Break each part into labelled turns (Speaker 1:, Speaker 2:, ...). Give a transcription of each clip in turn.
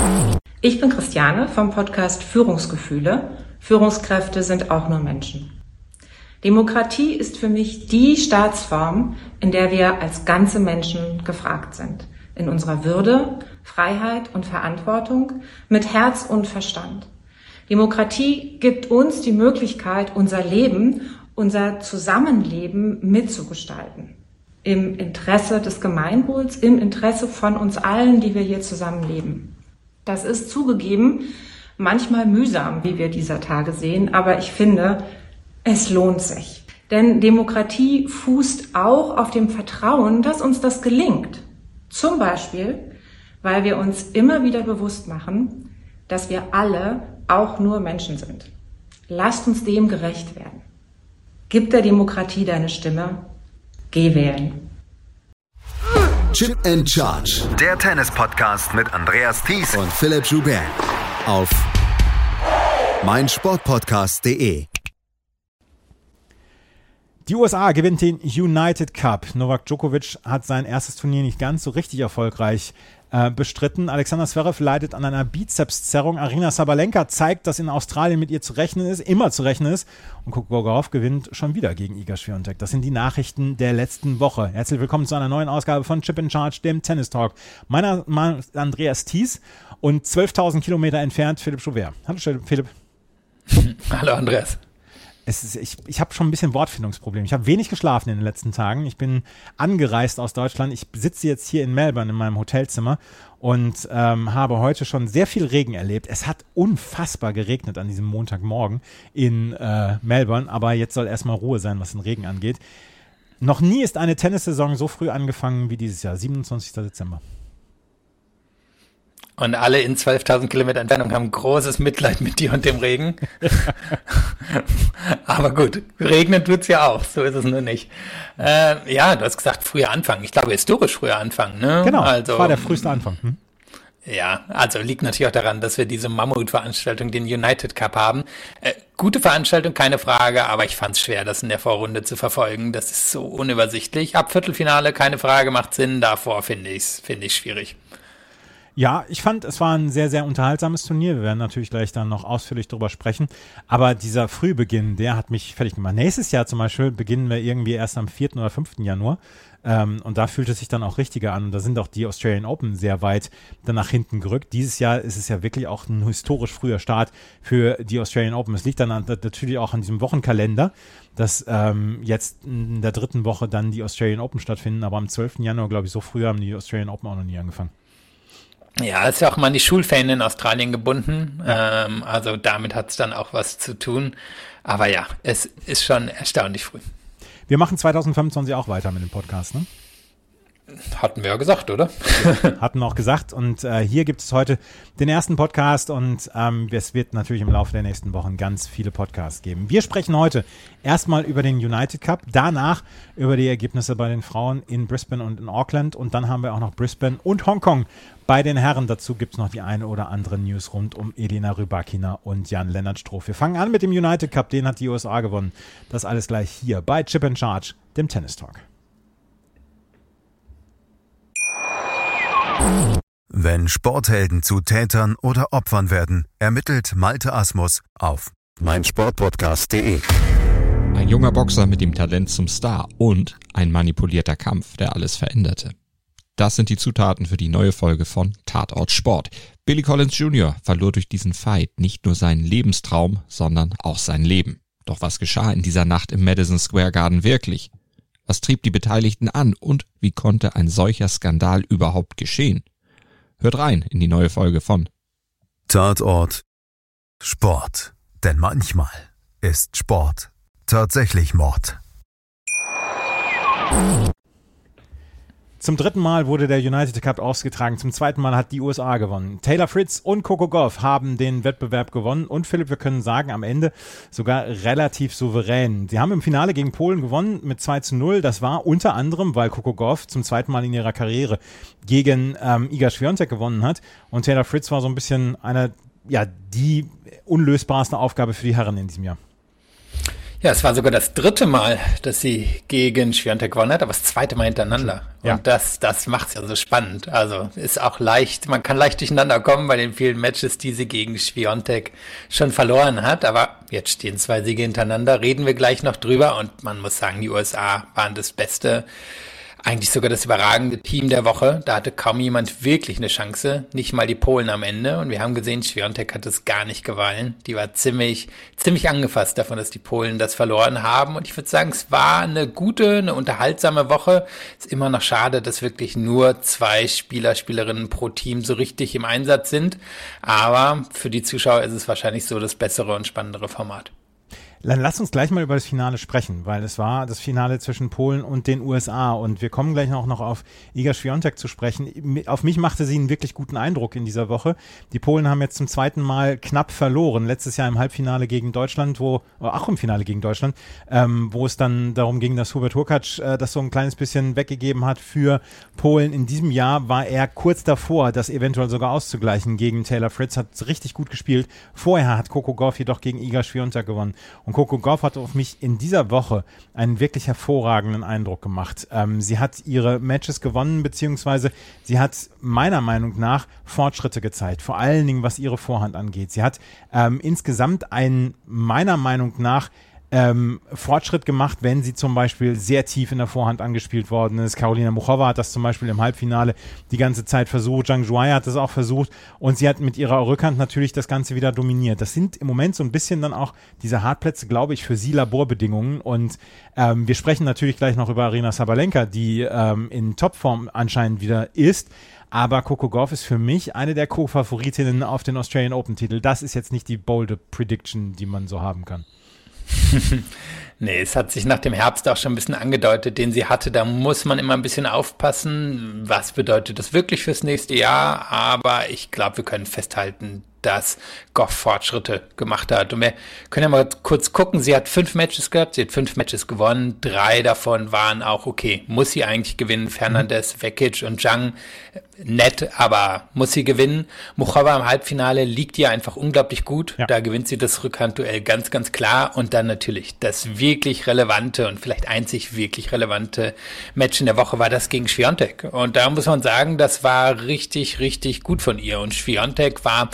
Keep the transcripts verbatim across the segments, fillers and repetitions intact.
Speaker 1: Ich bin Christiane vom Podcast Führungsgefühle. Führungskräfte sind auch nur Menschen. Demokratie ist für mich die Staatsform, in der wir als ganze Menschen gefragt sind. In unserer Würde, Freiheit und Verantwortung, mit Herz und Verstand. Demokratie gibt uns die Möglichkeit, unser Leben, unser Zusammenleben mitzugestalten. Im Interesse des Gemeinwohls, im Interesse von uns allen, die wir hier zusammenleben. Das ist zugegeben manchmal mühsam, wie wir dieser Tage sehen, aber ich finde, es lohnt sich. Denn Demokratie fußt auch auf dem Vertrauen, dass uns das gelingt. Zum Beispiel, weil wir uns immer wieder bewusst machen, dass wir alle auch nur Menschen sind. Lasst uns dem gerecht werden. Gib der Demokratie deine Stimme. Geh wählen.
Speaker 2: Chip and Charge.
Speaker 3: Der Tennis-Podcast mit Andreas Thies
Speaker 2: und Philipp Joubert. Auf meinsportpodcast punkt de.
Speaker 4: Die U S A gewinnt den United Cup. Novak Djokovic hat sein erstes Turnier nicht ganz so richtig erfolgreich äh, bestritten. Alexander Zverev leidet an einer Bizepszerrung. Aryna Sabalenka zeigt, dass in Australien mit ihr zu rechnen ist, immer zu rechnen ist. Und Coco Gauff gewinnt schon wieder gegen Iga Swiatek. Das sind die Nachrichten der letzten Woche. Herzlich willkommen zu einer neuen Ausgabe von Chip and Charge, dem Tennis Talk. Mein Name ist Andreas Thies und zwölftausend Kilometer entfernt Philipp Joubert. Hallo Philipp.
Speaker 5: Hallo Andreas.
Speaker 4: Es ist, ich ich habe schon ein bisschen Wortfindungsprobleme. Ich habe wenig geschlafen in den letzten Tagen. Ich bin angereist aus Deutschland. Ich sitze jetzt hier in Melbourne in meinem Hotelzimmer und ähm, habe heute schon sehr viel Regen erlebt. Es hat unfassbar geregnet an diesem Montagmorgen in äh, Melbourne, aber jetzt soll erstmal Ruhe sein, was den Regen angeht. Noch nie ist eine Tennissaison so früh angefangen wie dieses Jahr, siebenundzwanzigster Dezember.
Speaker 5: Und alle in zwölftausend Kilometer Entfernung haben großes Mitleid mit dir und dem Regen. Aber gut, regnen tut's ja auch, so ist es nur nicht. Äh, ja, du hast gesagt, früher Anfang. Ich glaube, historisch früher Anfang. Ne?
Speaker 4: Genau,
Speaker 5: also,
Speaker 4: das war der früheste Anfang. Hm?
Speaker 5: Ja, also liegt natürlich auch daran, dass wir diese Mammutveranstaltung, den United Cup haben. Äh, gute Veranstaltung, keine Frage, aber ich fand es schwer, das in der Vorrunde zu verfolgen. Das ist so unübersichtlich. Ab Viertelfinale, keine Frage, macht Sinn. Davor finde ich es finde ich schwierig.
Speaker 4: Ja, ich fand, es war ein sehr, sehr unterhaltsames Turnier. Wir werden natürlich gleich dann noch ausführlich drüber sprechen. Aber dieser Frühbeginn, der hat mich fertig gemacht. Nächstes Jahr zum Beispiel beginnen wir irgendwie erst am vierten oder fünften Januar. Ähm, und da fühlt es sich dann auch richtiger an. Und da sind auch die Australian Open sehr weit dann nach hinten gerückt. Dieses Jahr ist es ja wirklich auch ein historisch früher Start für die Australian Open. Es liegt dann an, natürlich auch an diesem Wochenkalender, dass ähm, jetzt in der dritten Woche dann die Australian Open stattfinden. Aber am zwölften Januar, glaube ich, so früh haben die Australian Open auch noch nie angefangen.
Speaker 5: Ja, ist ja auch mal an die Schulferien in Australien gebunden. Ja. Ähm, also damit hat es dann auch was zu tun. Aber ja, es ist schon erstaunlich früh.
Speaker 4: Wir machen zwanzig fünfundzwanzig auch weiter mit dem Podcast, ne?
Speaker 5: Hatten wir ja gesagt, oder?
Speaker 4: Hatten wir auch gesagt. Und äh, hier gibt es heute den ersten Podcast und ähm, es wird natürlich im Laufe der nächsten Wochen ganz viele Podcasts geben. Wir sprechen heute erstmal über den United Cup, danach über die Ergebnisse bei den Frauen in Brisbane und in Auckland und dann haben wir auch noch Brisbane und Hongkong bei den Herren. Dazu gibt es noch die eine oder andere News rund um Elina Rybakina und Jan-Lennart Struff. Wir fangen an mit dem United Cup, den hat die U S A gewonnen. Das alles gleich hier bei Chip and Charge, dem Tennis Talk.
Speaker 3: Wenn Sporthelden zu Tätern oder Opfern werden, ermittelt Malte Asmus auf meinsportpodcast punkt de.
Speaker 6: Ein junger Boxer mit dem Talent zum Star und ein manipulierter Kampf, der alles veränderte. Das sind die Zutaten für die neue Folge von Tatort Sport. Billy Collins Junior verlor durch diesen Fight nicht nur seinen Lebenstraum, sondern auch sein Leben. Doch was geschah in dieser Nacht im Madison Square Garden wirklich? Was trieb die Beteiligten an und wie konnte ein solcher Skandal überhaupt geschehen? Hört rein in die neue Folge von
Speaker 3: Tatort Sport. Denn manchmal ist Sport tatsächlich Mord.
Speaker 4: Zum dritten Mal wurde der United Cup ausgetragen. Zum zweiten Mal hat die U S A gewonnen. Taylor Fritz und Coco Gauff haben den Wettbewerb gewonnen. Und Philipp, wir können sagen, am Ende sogar relativ souverän. Sie haben im Finale gegen Polen gewonnen mit zwei zu null. Das war unter anderem, weil Coco Gauff zum zweiten Mal in ihrer Karriere gegen ähm, Iga Swiatek gewonnen hat. Und Taylor Fritz war so ein bisschen eine, ja, die unlösbarste Aufgabe für die Herren in diesem Jahr.
Speaker 5: Ja, es war sogar das dritte Mal, dass sie gegen Świątek gewonnen hat, aber das zweite Mal hintereinander.
Speaker 4: Ja.
Speaker 5: Und das, das macht's ja so spannend. Also ist auch leicht, man kann leicht durcheinander kommen bei den vielen Matches, die sie gegen Świątek schon verloren hat. Aber jetzt stehen zwei Siege hintereinander, reden wir gleich noch drüber. Und man muss sagen, die U S A waren das Beste. Eigentlich sogar das überragende Team der Woche. Da hatte kaum jemand wirklich eine Chance. Nicht mal die Polen am Ende. Und wir haben gesehen, Świątek hat es gar nicht gewollen. Die war ziemlich, ziemlich angefasst davon, dass die Polen das verloren haben. Und ich würde sagen, es war eine gute, eine unterhaltsame Woche. Ist immer noch schade, dass wirklich nur zwei Spieler, Spielerinnen pro Team so richtig im Einsatz sind. Aber für die Zuschauer ist es wahrscheinlich so das bessere und spannendere Format.
Speaker 4: Dann lass uns gleich mal über das Finale sprechen, weil es war das Finale zwischen Polen und den U S A und wir kommen gleich auch noch auf Iga Świątek zu sprechen. Auf mich machte sie einen wirklich guten Eindruck in dieser Woche. Die Polen haben jetzt zum zweiten Mal knapp verloren, letztes Jahr im Halbfinale gegen Deutschland, wo, auch im Finale gegen Deutschland, ähm, wo es dann darum ging, dass Hubert Hurkacz äh, das so ein kleines bisschen weggegeben hat für Polen. In diesem Jahr war er kurz davor, das eventuell sogar auszugleichen gegen Taylor Fritz, hat richtig gut gespielt. Vorher hat Coco Gauff jedoch gegen Iga Świątek gewonnen. Und Coco Gauff hat auf mich in dieser Woche einen wirklich hervorragenden Eindruck gemacht. Ähm, sie hat ihre Matches gewonnen, beziehungsweise sie hat meiner Meinung nach Fortschritte gezeigt, vor allen Dingen was ihre Vorhand angeht. Sie hat ähm, insgesamt einen, meiner Meinung nach, Ähm, Fortschritt gemacht, wenn sie zum Beispiel sehr tief in der Vorhand angespielt worden ist. Karolina Muchova hat das zum Beispiel im Halbfinale die ganze Zeit versucht. Zhang Zhuai hat das auch versucht und sie hat mit ihrer Rückhand natürlich das Ganze wieder dominiert. Das sind im Moment so ein bisschen dann auch diese Hartplätze, glaube ich, für sie Laborbedingungen und ähm, wir sprechen natürlich gleich noch über Aryna Sabalenka, die ähm, in Topform anscheinend wieder ist. Aber Coco Gauff ist für mich eine der Co-Favoritinnen auf den Australian Open-Titel. Das ist jetzt nicht die bolde Prediction, die man so haben kann.
Speaker 5: Nee, es hat sich nach dem Herbst auch schon ein bisschen angedeutet, den sie hatte. Da muss man immer ein bisschen aufpassen. Was bedeutet das wirklich fürs nächste Jahr? Aber ich glaube, wir können festhalten, dass Gauff Fortschritte gemacht hat. Und wir können ja mal kurz gucken. Sie hat fünf Matches gehabt, sie hat fünf Matches gewonnen. Drei davon waren auch okay. Muss sie eigentlich gewinnen. Fernandes, Vekic und Zhang, nett, aber muss sie gewinnen. Muchova im Halbfinale liegt ihr einfach unglaublich gut. Ja. Da gewinnt sie das Rückhandduell ganz, ganz klar. Und dann natürlich das wirklich relevante und vielleicht einzig wirklich relevante Match in der Woche war das gegen Świątek. Und da muss man sagen, das war richtig, richtig gut von ihr. Und Świątek war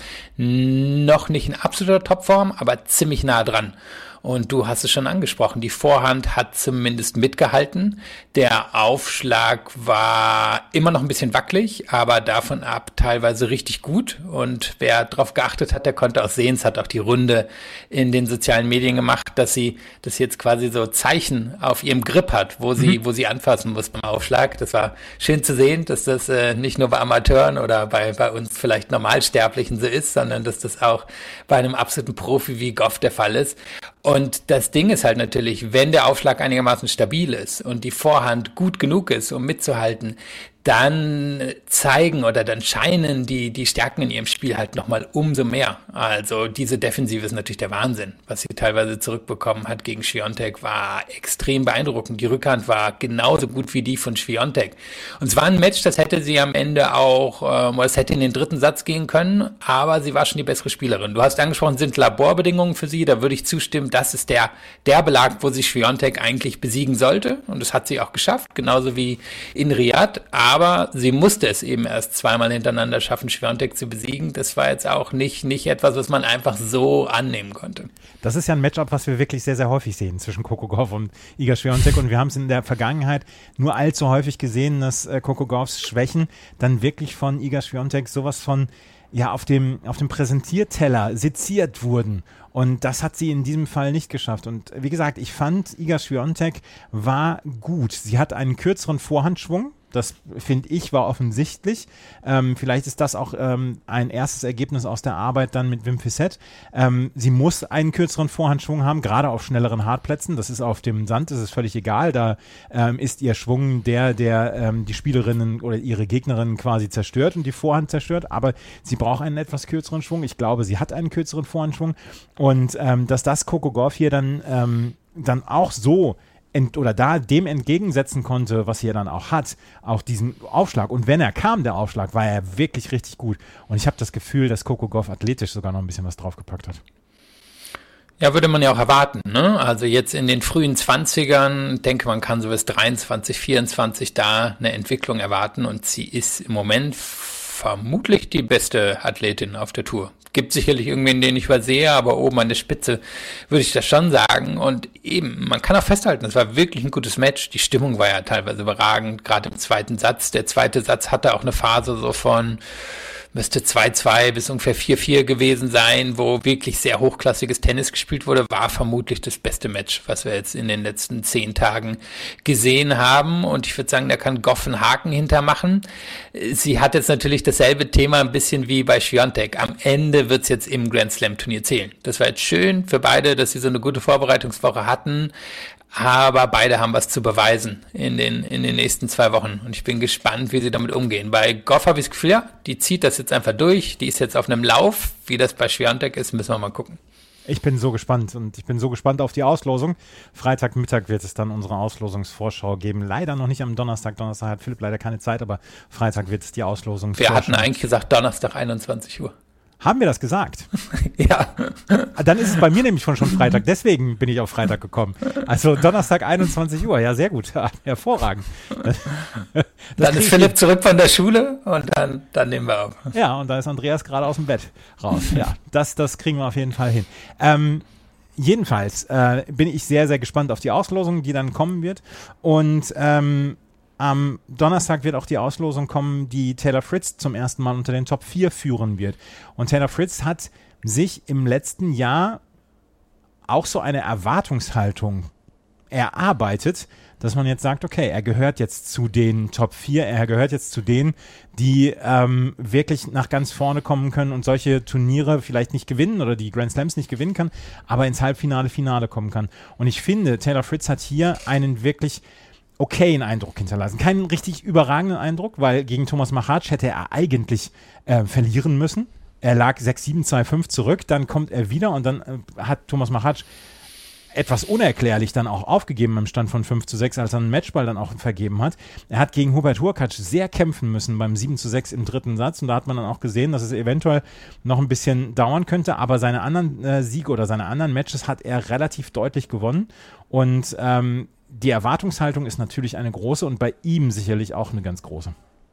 Speaker 5: noch nicht in absoluter Topform, aber ziemlich nah dran. Und du hast es schon angesprochen, die Vorhand hat zumindest mitgehalten. Der Aufschlag war immer noch ein bisschen wackelig, aber davon ab teilweise richtig gut. Und wer darauf geachtet hat, der konnte auch sehen, es hat auch die Runde in den sozialen Medien gemacht, dass sie, dass sie jetzt quasi so Zeichen auf ihrem Grip hat, wo sie, mhm. wo sie anfassen muss beim Aufschlag. Das war schön zu sehen, dass das äh, nicht nur bei Amateuren oder bei, bei uns vielleicht Normalsterblichen so ist, sondern dass das auch bei einem absoluten Profi wie Gauff der Fall ist. Und das Ding ist halt natürlich, wenn der Aufschlag einigermaßen stabil ist und die Vorhand gut genug ist, um mitzuhalten, dann zeigen oder dann scheinen die, die Stärken in ihrem Spiel halt nochmal umso mehr. Also diese Defensive ist natürlich der Wahnsinn. Was sie teilweise zurückbekommen hat gegen Świątek war extrem beeindruckend. Die Rückhand war genauso gut wie die von Świątek. Und es war ein Match, das hätte sie am Ende auch, äh, es hätte in den dritten Satz gehen können, aber sie war schon die bessere Spielerin. Du hast angesprochen, sind Laborbedingungen für sie, da würde ich zustimmen, das ist der, der Belag, wo sie Świątek eigentlich besiegen sollte. Und das hat sie auch geschafft, genauso wie in Riyadh. Aber sie musste es eben erst zweimal hintereinander schaffen, Świątek zu besiegen. Das war jetzt auch nicht, nicht etwas, was man einfach so annehmen konnte.
Speaker 4: Das ist ja ein Matchup, was wir wirklich sehr, sehr häufig sehen zwischen Coco Gauff und Iga Świątek. Und wir haben es in der Vergangenheit nur allzu häufig gesehen, dass äh, Coco Gauffs Schwächen dann wirklich von Iga Świątek sowas von ja auf dem, auf dem Präsentierteller seziert wurden. Und das hat sie in diesem Fall nicht geschafft. Und wie gesagt, ich fand, Iga Świątek war gut. Sie hat einen kürzeren Vorhandschwung. Das, finde ich, war offensichtlich. Ähm, vielleicht ist das auch ähm, ein erstes Ergebnis aus der Arbeit dann mit Wim Fissette. Ähm, sie muss einen kürzeren Vorhandschwung haben, gerade auf schnelleren Hartplätzen. Das ist auf dem Sand, das ist völlig egal. Da ähm, ist ihr Schwung der, der ähm, die Spielerinnen oder ihre Gegnerinnen quasi zerstört und die Vorhand zerstört. Aber sie braucht einen etwas kürzeren Schwung. Ich glaube, sie hat einen kürzeren Vorhandschwung. Und ähm, dass das Coco Gauff hier dann, ähm, dann auch so Ent, oder da dem entgegensetzen konnte, was er dann auch hat, auch diesen Aufschlag. Und wenn er kam, der Aufschlag, war er wirklich richtig gut. Und ich habe das Gefühl, dass Coco Gauff athletisch sogar noch ein bisschen was draufgepackt hat.
Speaker 5: Ja, würde man ja auch erwarten, ne? Also jetzt in den frühen Zwanzigern, denke man kann so bis dreiundzwanzig, vierundzwanzig da eine Entwicklung erwarten und sie ist im Moment vermutlich die beste Athletin auf der Tour. Gibt sicherlich irgendwen, den ich übersehe, aber oben an der Spitze würde ich das schon sagen. Und eben, man kann auch festhalten, es war wirklich ein gutes Match. Die Stimmung war ja teilweise überragend, gerade im zweiten Satz. Der zweite Satz hatte auch eine Phase so von müsste zwei zwei bis ungefähr vier vier gewesen sein, wo wirklich sehr hochklassiges Tennis gespielt wurde, war vermutlich das beste Match, was wir jetzt in den letzten zehn Tagen gesehen haben. Und ich würde sagen, da kann Goff einen Haken hintermachen. Sie hat jetzt natürlich dasselbe Thema ein bisschen wie bei Swiatek. Am Ende wird es jetzt im Grand Slam Turnier zählen. Das war jetzt schön für beide, dass sie so eine gute Vorbereitungswoche hatten. Aber beide haben was zu beweisen in den in den nächsten zwei Wochen. Und ich bin gespannt, wie sie damit umgehen. Bei Goff habe ich das Gefühl, ja, die zieht das jetzt einfach durch. Die ist jetzt auf einem Lauf. Wie das bei Swiatek ist, müssen wir mal gucken.
Speaker 4: Ich bin so gespannt und ich bin so gespannt auf die Auslosung. Freitagmittag wird es dann unsere Auslosungsvorschau geben. Leider noch nicht am Donnerstag. Donnerstag hat Philipp leider keine Zeit, aber Freitag wird es die Auslosungsvorschau.
Speaker 5: Wir hatten eigentlich gesagt Donnerstag einundzwanzig Uhr.
Speaker 4: Haben wir das gesagt?
Speaker 5: Ja.
Speaker 4: Dann ist es bei mir nämlich schon schon Freitag, deswegen bin ich auf Freitag gekommen. Also Donnerstag einundzwanzig Uhr, ja sehr gut, ja, hervorragend. Das
Speaker 5: dann ist Philipp zurück von der Schule und dann, dann nehmen wir auf.
Speaker 4: Ja, und da ist Andreas gerade aus dem Bett raus. Ja, das, das kriegen wir auf jeden Fall hin. Ähm, jedenfalls äh, bin ich sehr, sehr gespannt auf die Auslosung, die dann kommen wird. Und ähm, am Donnerstag wird auch die Auslosung kommen, die Taylor Fritz zum ersten Mal unter den Top vier führen wird. Und Taylor Fritz hat sich im letzten Jahr auch so eine Erwartungshaltung erarbeitet, dass man jetzt sagt, okay, er gehört jetzt zu den Top vier, er gehört jetzt zu denen, die ähm, wirklich nach ganz vorne kommen können und solche Turniere vielleicht nicht gewinnen oder die Grand Slams nicht gewinnen kann, aber ins Halbfinale, Finale kommen kann. Und ich finde, Taylor Fritz hat hier einen wirklich okayen Eindruck hinterlassen. Keinen richtig überragenden Eindruck, weil gegen Thomas Machac hätte er eigentlich äh, verlieren müssen. Er lag sechs sieben, zwei fünf zurück, dann kommt er wieder und dann äh, hat Thomas Machac etwas unerklärlich dann auch aufgegeben im Stand von fünf zu sechs, als er einen Matchball dann auch vergeben hat. Er hat gegen Hubert Hurkacz sehr kämpfen müssen beim sieben zu sechs im dritten Satz und da hat man dann auch gesehen, dass es eventuell noch ein bisschen dauern könnte, aber seine anderen äh, Siege oder seine anderen Matches hat er relativ deutlich gewonnen und ähm, die Erwartungshaltung ist natürlich eine große und bei ihm sicherlich auch eine ganz große.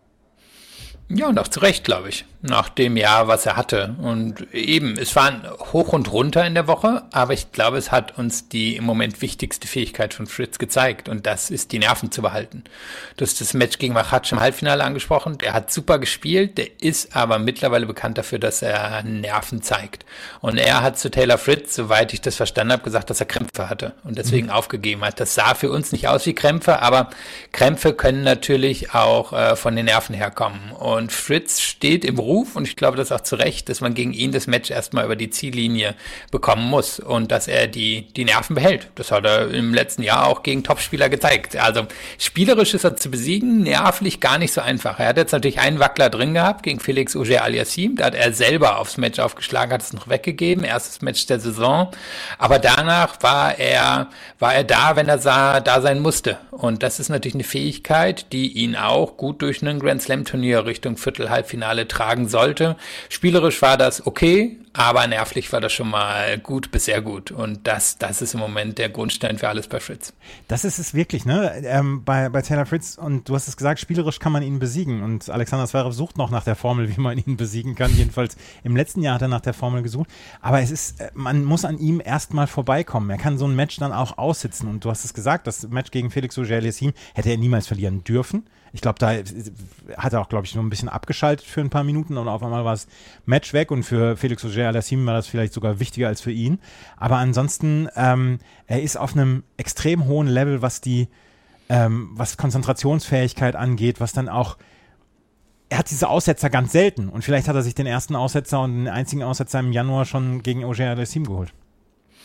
Speaker 5: Ja, und auch zu Recht, glaube ich, nach dem Jahr, was er hatte. Und eben, es waren hoch und runter in der Woche, aber ich glaube, es hat uns die im Moment wichtigste Fähigkeit von Fritz gezeigt und das ist, die Nerven zu behalten. Du hast das Match gegen Machac im Halbfinale angesprochen, der hat super gespielt, der ist aber mittlerweile bekannt dafür, dass er Nerven zeigt. Und er hat zu Taylor Fritz, soweit ich das verstanden habe, gesagt, dass er Krämpfe hatte und deswegen mhm. aufgegeben hat. Das sah für uns nicht aus wie Krämpfe, aber Krämpfe können natürlich auch äh, von den Nerven herkommen. Und Und Fritz steht im Ruf, und ich glaube das auch zu Recht, dass man gegen ihn das Match erstmal über die Ziellinie bekommen muss und dass er die, die Nerven behält. Das hat er im letzten Jahr auch gegen Topspieler gezeigt. Also spielerisch ist er zu besiegen, nervlich gar nicht so einfach. Er hat jetzt natürlich einen Wackler drin gehabt gegen Felix Auger-Aliassime. Da hat er selber aufs Match aufgeschlagen, hat es noch weggegeben. Erstes Match der Saison. Aber danach war er, war er da, wenn er sah, da sein musste. Und das ist natürlich eine Fähigkeit, die ihn auch gut durch einen Grand Slam Turnier Richtung Viertel-Halbfinale tragen sollte. Spielerisch war das okay, aber nervlich war das schon mal gut bis sehr gut. Und das, das ist im Moment der Grundstein für alles bei Fritz.
Speaker 4: Das ist es wirklich, ne? Ähm, bei, bei Taylor Fritz, und du hast es gesagt, spielerisch kann man ihn besiegen. Und Alexander Zverev sucht noch nach der Formel, wie man ihn besiegen kann. Jedenfalls im letzten Jahr hat er nach der Formel gesucht. Aber es ist, man muss an ihm erstmal vorbeikommen. Er kann so ein Match dann auch aussitzen. Und du hast es gesagt, das Match gegen Felix Auger-Aliassime hätte er niemals verlieren dürfen. Ich glaube, da hat er auch, glaube ich, nur ein bisschen abgeschaltet für ein paar Minuten und auf einmal war das Match weg und für Felix Auger-Aliassime war das vielleicht sogar wichtiger als für ihn. Aber ansonsten, ähm, er ist auf einem extrem hohen Level, was die, ähm, was Konzentrationsfähigkeit angeht, was dann auch, er hat diese Aussetzer ganz selten und vielleicht hat er sich den ersten Aussetzer und den einzigen Aussetzer im Januar schon gegen Auger-Aliassime geholt.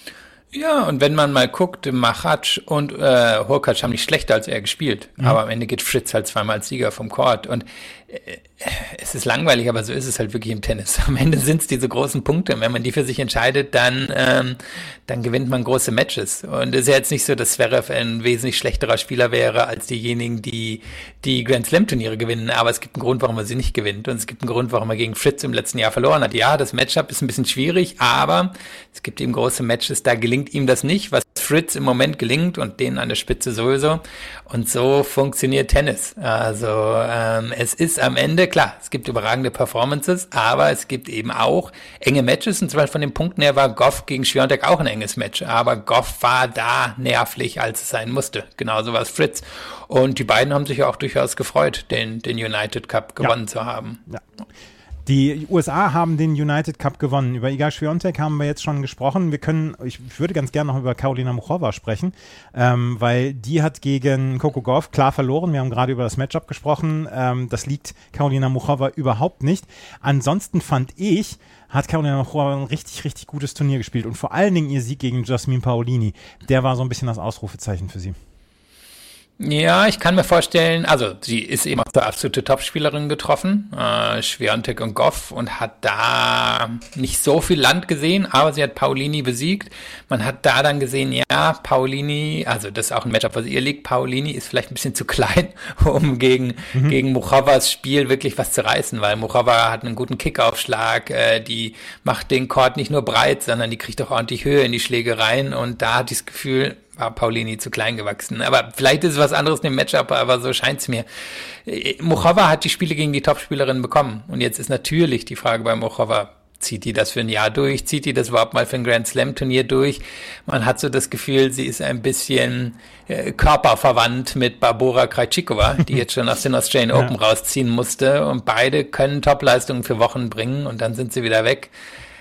Speaker 5: Ja, und wenn man mal guckt, Machac und äh, Hurkacz haben nicht schlechter als er gespielt. Mhm. Aber am Ende geht Fritz halt zweimal als Sieger vom Court. Und äh, es ist langweilig, aber so ist es halt wirklich im Tennis. Am Ende sind es diese großen Punkte. Und wenn man die für sich entscheidet, dann ähm, dann gewinnt man große Matches. Und es ist ja jetzt nicht so, dass Zverev ein wesentlich schlechterer Spieler wäre als diejenigen, die die Grand Slam Turniere gewinnen. Aber es gibt einen Grund, warum er sie nicht gewinnt. Und es gibt einen Grund, warum er gegen Fritz im letzten Jahr verloren hat. Ja, das Matchup ist ein bisschen schwierig, aber es gibt eben große Matches, da gelingt ihm das nicht, was Fritz im Moment gelingt und denen an der Spitze sowieso. Und so funktioniert Tennis. Also ähm, es ist am Ende, klar, es gibt überragende Performances, aber es gibt eben auch enge Matches. Und zwar von den Punkten her war Goff gegen Swiatek auch ein enges Match. Aber Goff war da nervlich, als es sein musste. Genauso war es Fritz. Und die beiden haben sich ja auch durchaus gefreut, den, den United Cup gewonnen ja. zu haben.
Speaker 4: Ja. Die U S A haben den United Cup gewonnen. Über Iga Swiatek haben wir jetzt schon gesprochen. Wir können, ich würde ganz gerne noch über Karolina Muchova sprechen, ähm, weil die hat gegen Coco Gauff klar verloren. Wir haben gerade über das Matchup gesprochen. Ähm, das liegt Karolina Muchova überhaupt nicht. Ansonsten fand ich, hat Karolina Muchova ein richtig, richtig gutes Turnier gespielt und vor allen Dingen ihr Sieg gegen Jasmine Paolini, der war so ein bisschen das Ausrufezeichen für sie.
Speaker 5: Ja, ich kann mir vorstellen, also sie ist eben auch der absolute Topspielerin getroffen, äh, Swiatek und Goff, und hat da nicht so viel Land gesehen, aber sie hat Paolini besiegt. Man hat da dann gesehen, ja, Paolini, also das ist auch ein Matchup, was ihr liegt, Paolini ist vielleicht ein bisschen zu klein, um gegen mhm. gegen Muchovas Spiel wirklich was zu reißen, weil Muchova hat einen guten Kickaufschlag, äh, die macht den Court nicht nur breit, sondern die kriegt auch ordentlich Höhe in die Schläge rein, und da hatte ich das Gefühl, war Paolini zu klein gewachsen. Aber vielleicht ist es was anderes in dem Matchup, aber so scheint's mir. Muchova hat die Spiele gegen die Topspielerinnen bekommen. Und jetzt ist natürlich die Frage bei Muchova, zieht die das für ein Jahr durch? Zieht die das überhaupt mal für ein Grand Slam Turnier durch? Man hat so das Gefühl, sie ist ein bisschen äh, körperverwandt mit Barbora Krejcikova, die jetzt schon aus den Australian Open ja. rausziehen musste. Und beide können Topleistungen für Wochen bringen und dann sind sie wieder weg.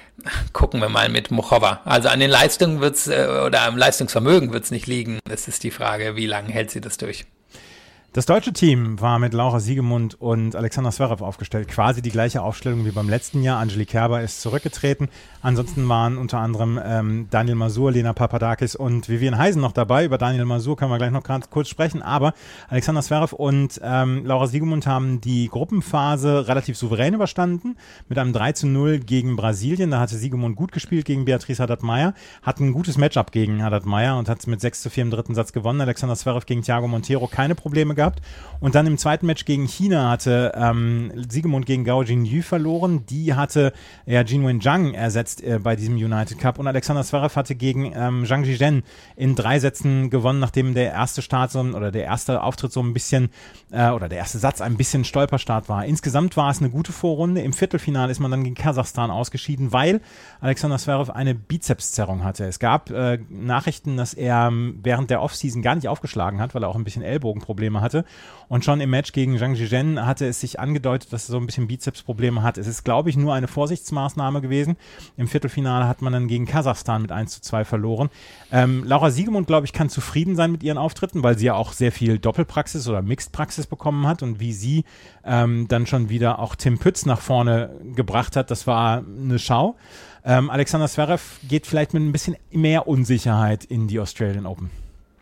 Speaker 5: Gucken wir mal mit Muchova. Also an den Leistungen wird's äh, oder am Leistungsvermögen wird's nicht liegen. Das ist die Frage, wie lange hält sie das durch?
Speaker 4: Das deutsche Team war mit Laura Siegemund und Alexander Zverev aufgestellt. Quasi die gleiche Aufstellung wie beim letzten Jahr. Angelique Kerber ist zurückgetreten. Ansonsten waren unter anderem ähm, Daniel Masur, Lena Papadakis und Vivian Heisen noch dabei. Über Daniel Masur können wir gleich noch ganz kurz sprechen. Aber Alexander Zverev und ähm, Laura Siegemund haben die Gruppenphase relativ souverän überstanden. Mit einem drei zu null gegen Brasilien. Da hatte Siegemund gut gespielt gegen Beatrice Haddad-Maia. Hat ein gutes Matchup gegen Haddad-Maia und hat mit sechs zu vier im dritten Satz gewonnen. Alexander Zverev gegen Thiago Monteiro keine Probleme gehabt. Und dann im zweiten Match gegen China hatte ähm, Siegemund gegen Gao Jinyu verloren. Die hatte ja Jinwen Zhang ersetzt äh, bei diesem United Cup. Und Alexander Zverev hatte gegen ähm, Zhang Zhizhen in drei Sätzen gewonnen, nachdem der erste Start so, oder der erste Auftritt so ein bisschen äh, oder der erste Satz ein bisschen Stolperstart war. Insgesamt war es eine gute Vorrunde. Im Viertelfinale ist man dann gegen Kasachstan ausgeschieden, weil Alexander Zverev eine Bizepszerrung hatte. Es gab äh, Nachrichten, dass er während der Offseason gar nicht aufgeschlagen hat, weil er auch ein bisschen Ellbogenprobleme hatte. Und schon im Match gegen Zhang Zhizhen hatte es sich angedeutet, dass er so ein bisschen Bizepsprobleme hat. Es ist, glaube ich, nur eine Vorsichtsmaßnahme gewesen. Im Viertelfinale hat man dann gegen Kasachstan mit eins zu zwei verloren. Ähm, Laura Siegemund, glaube ich, kann zufrieden sein mit ihren Auftritten, weil sie ja auch sehr viel Doppelpraxis oder Mixed-Praxis bekommen hat. Und wie sie ähm, dann schon wieder auch Tim Pütz nach vorne gebracht hat, das war eine Schau. Ähm, Alexander Zverev geht vielleicht mit ein bisschen mehr Unsicherheit in die Australian Open.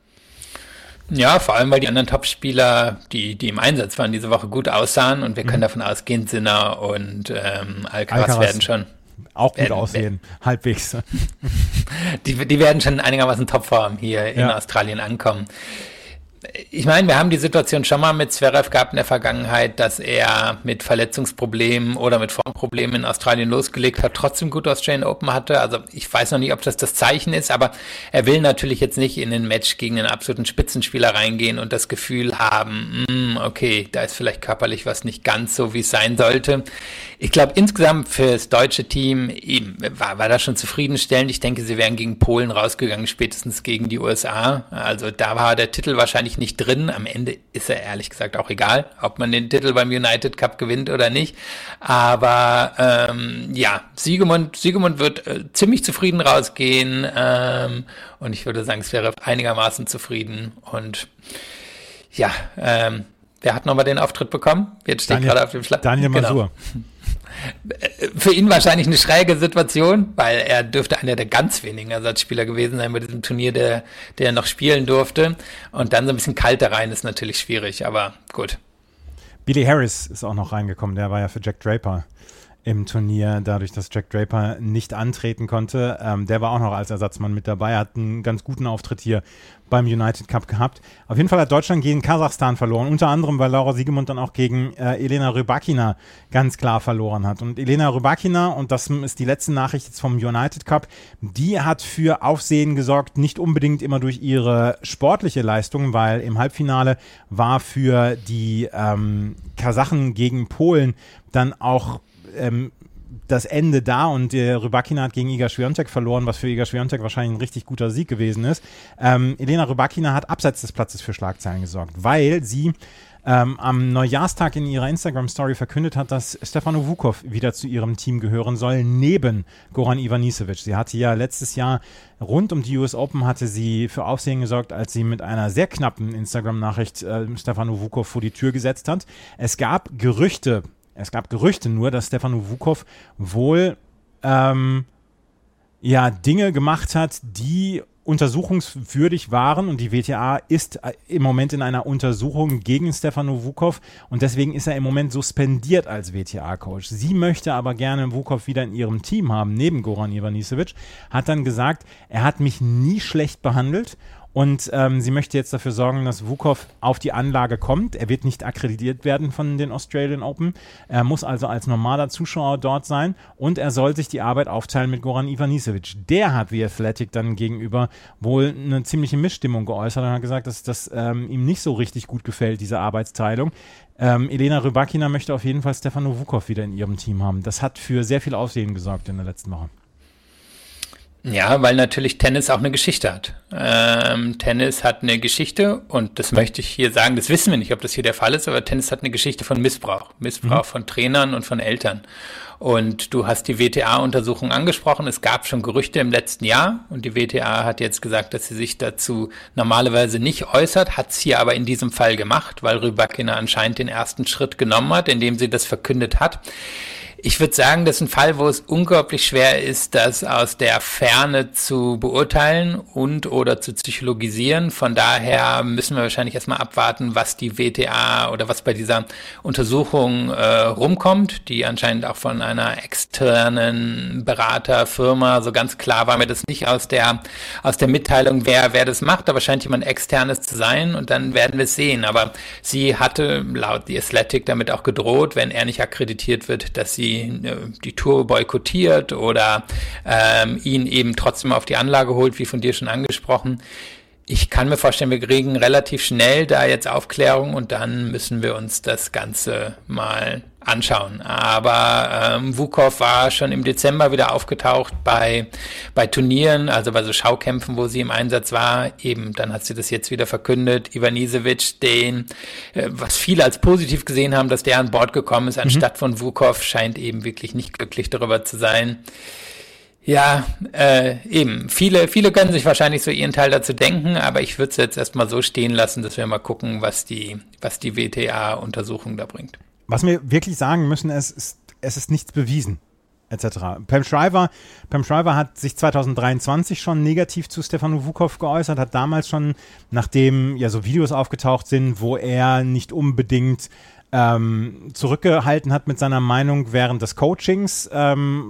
Speaker 5: Ja, vor allem, weil die anderen Topspieler, die, die im Einsatz waren, diese Woche gut aussahen, und wir können mhm. davon ausgehen, Sinner und ähm, Alcaraz, Alcaraz werden schon
Speaker 4: auch gut
Speaker 5: werden,
Speaker 4: aussehen, werden, halbwegs.
Speaker 5: Die, die werden schon einigermaßen Topform hier in ja. Australien ankommen. Ich meine, wir haben die Situation schon mal mit Zverev gehabt in der Vergangenheit, dass er mit Verletzungsproblemen oder mit Formproblemen in Australien losgelegt hat, trotzdem gut Australian Open hatte. Also ich weiß noch nicht, ob das das Zeichen ist, aber er will natürlich jetzt nicht in ein Match gegen einen absoluten Spitzenspieler reingehen und das Gefühl haben, mh, okay, da ist vielleicht körperlich was nicht ganz so, wie es sein sollte. Ich glaube, insgesamt für das deutsche Team eben, war, war das schon zufriedenstellend. Ich denke, sie wären gegen Polen rausgegangen, spätestens gegen die U S A. Also da war der Titel wahrscheinlich nicht drin. Am Ende ist er ehrlich gesagt auch egal, ob man den Titel beim United Cup gewinnt oder nicht. Aber ähm, ja, Siegemund, Siegemund wird äh, ziemlich zufrieden rausgehen. Ähm, und ich würde sagen, es wäre einigermaßen zufrieden. Und ja, ähm, wer hat nochmal den Auftritt bekommen? Jetzt steht gerade auf dem Schlag.
Speaker 4: Daniel Masur. Genau.
Speaker 5: für ihn wahrscheinlich eine schräge Situation, weil er dürfte einer der ganz wenigen Ersatzspieler gewesen sein bei diesem Turnier, der, der noch spielen durfte. Und dann so ein bisschen kalt da rein ist natürlich schwierig, aber gut.
Speaker 4: Billy Harris ist auch noch reingekommen, der war ja für Jack Draper im Turnier, dadurch, dass Jack Draper nicht antreten konnte. Ähm, der war auch noch als Ersatzmann mit dabei, hat einen ganz guten Auftritt hier beim United Cup gehabt. Auf jeden Fall hat Deutschland gegen Kasachstan verloren, unter anderem, weil Laura Siegemund dann auch gegen äh, Elena Rybakina ganz klar verloren hat. Und Elena Rybakina, und das ist die letzte Nachricht jetzt vom United Cup, die hat für Aufsehen gesorgt, nicht unbedingt immer durch ihre sportliche Leistung, weil im Halbfinale war für die ähm, Kasachen gegen Polen dann auch Ähm, das Ende da und der Rybakina hat gegen Iga Swiatek verloren, was für Iga Swiatek wahrscheinlich ein richtig guter Sieg gewesen ist. Ähm, Elena Rybakina hat abseits des Platzes für Schlagzeilen gesorgt, weil sie ähm, am Neujahrstag in ihrer Instagram-Story verkündet hat, dass Stefano Vukov wieder zu ihrem Team gehören soll, neben Goran Ivanisevic. Sie hatte ja letztes Jahr rund um die U S Open hatte sie für Aufsehen gesorgt, als sie mit einer sehr knappen Instagram-Nachricht äh, Stefano Vukov vor die Tür gesetzt hat. Es gab Gerüchte, Es gab Gerüchte nur, dass Stefano Vukov wohl ähm, ja Dinge gemacht hat, die untersuchungswürdig waren, und die W T A ist im Moment in einer Untersuchung gegen Stefano Vukov und deswegen ist er im Moment suspendiert als W T A-Coach. Sie möchte aber gerne Vukov wieder in ihrem Team haben, neben Goran Ivanisevic, hat dann gesagt, er hat mich nie schlecht behandelt. Und ähm, sie möchte jetzt dafür sorgen, dass Vukov auf die Anlage kommt. Er wird nicht akkreditiert werden von den Australian Open. Er muss also als normaler Zuschauer dort sein. Und er soll sich die Arbeit aufteilen mit Goran Ivanisevic. Der hat The Athletic dann gegenüber wohl eine ziemliche Missstimmung geäußert und hat gesagt, dass das ähm, ihm nicht so richtig gut gefällt, diese Arbeitsteilung. Ähm, Elena Rybakina möchte auf jeden Fall Stefano Vukov wieder in ihrem Team haben. Das hat für sehr viel Aufsehen gesorgt in der letzten Woche.
Speaker 5: Ja, weil natürlich Tennis auch eine Geschichte hat. Ähm, Tennis hat eine Geschichte und das möchte ich hier sagen, das wissen wir nicht, ob das hier der Fall ist, aber Tennis hat eine Geschichte von Missbrauch. Missbrauch mhm. von Trainern und von Eltern. Und du hast die W T A-Untersuchung angesprochen. Es gab schon Gerüchte im letzten Jahr und die W T A hat jetzt gesagt, dass sie sich dazu normalerweise nicht äußert, hat es hier aber in diesem Fall gemacht, weil Rybakina anscheinend den ersten Schritt genommen hat, indem sie das verkündet hat. Ich würde sagen, das ist ein Fall, wo es unglaublich schwer ist, das aus der Ferne zu beurteilen und oder zu psychologisieren. Von daher müssen wir wahrscheinlich erstmal abwarten, was die W T A oder was bei dieser Untersuchung äh, rumkommt, die anscheinend auch von einer externen Beraterfirma, so ganz klar war mir das nicht aus der aus der Mitteilung, wer wer das macht, aber scheint jemand Externes zu sein und dann werden wir es sehen. Aber sie hatte laut The Athletic damit auch gedroht, wenn er nicht akkreditiert wird, dass sie die Tour boykottiert oder ähm, ihn eben trotzdem auf die Anlage holt, wie von dir schon angesprochen. Ich kann mir vorstellen, wir kriegen relativ schnell da jetzt Aufklärung und dann müssen wir uns das Ganze mal anschauen. Aber ähm, Vukov war schon im Dezember wieder aufgetaucht bei bei Turnieren, also bei so Schaukämpfen, wo sie im Einsatz war. Eben, dann hat sie das jetzt wieder verkündet. Ivanisevic, den, äh, was viele als positiv gesehen haben, dass der an Bord gekommen ist, anstatt mhm. von Vukov, scheint eben wirklich nicht glücklich darüber zu sein. Ja, äh, eben. Viele, viele können sich wahrscheinlich so ihren Teil dazu denken, aber ich würde es jetzt erstmal so stehen lassen, dass wir mal gucken, was die, was die W T A-Untersuchung da bringt.
Speaker 4: Was wir wirklich sagen müssen, es ist, es ist nichts bewiesen, et cetera. Pam Shriver, Pam Shriver hat sich zwanzig dreiundzwanzig schon negativ zu Stefano Vukov geäußert, hat damals schon, nachdem ja so Videos aufgetaucht sind, wo er nicht unbedingt Ähm, zurückgehalten hat mit seiner Meinung während des Coachings ähm,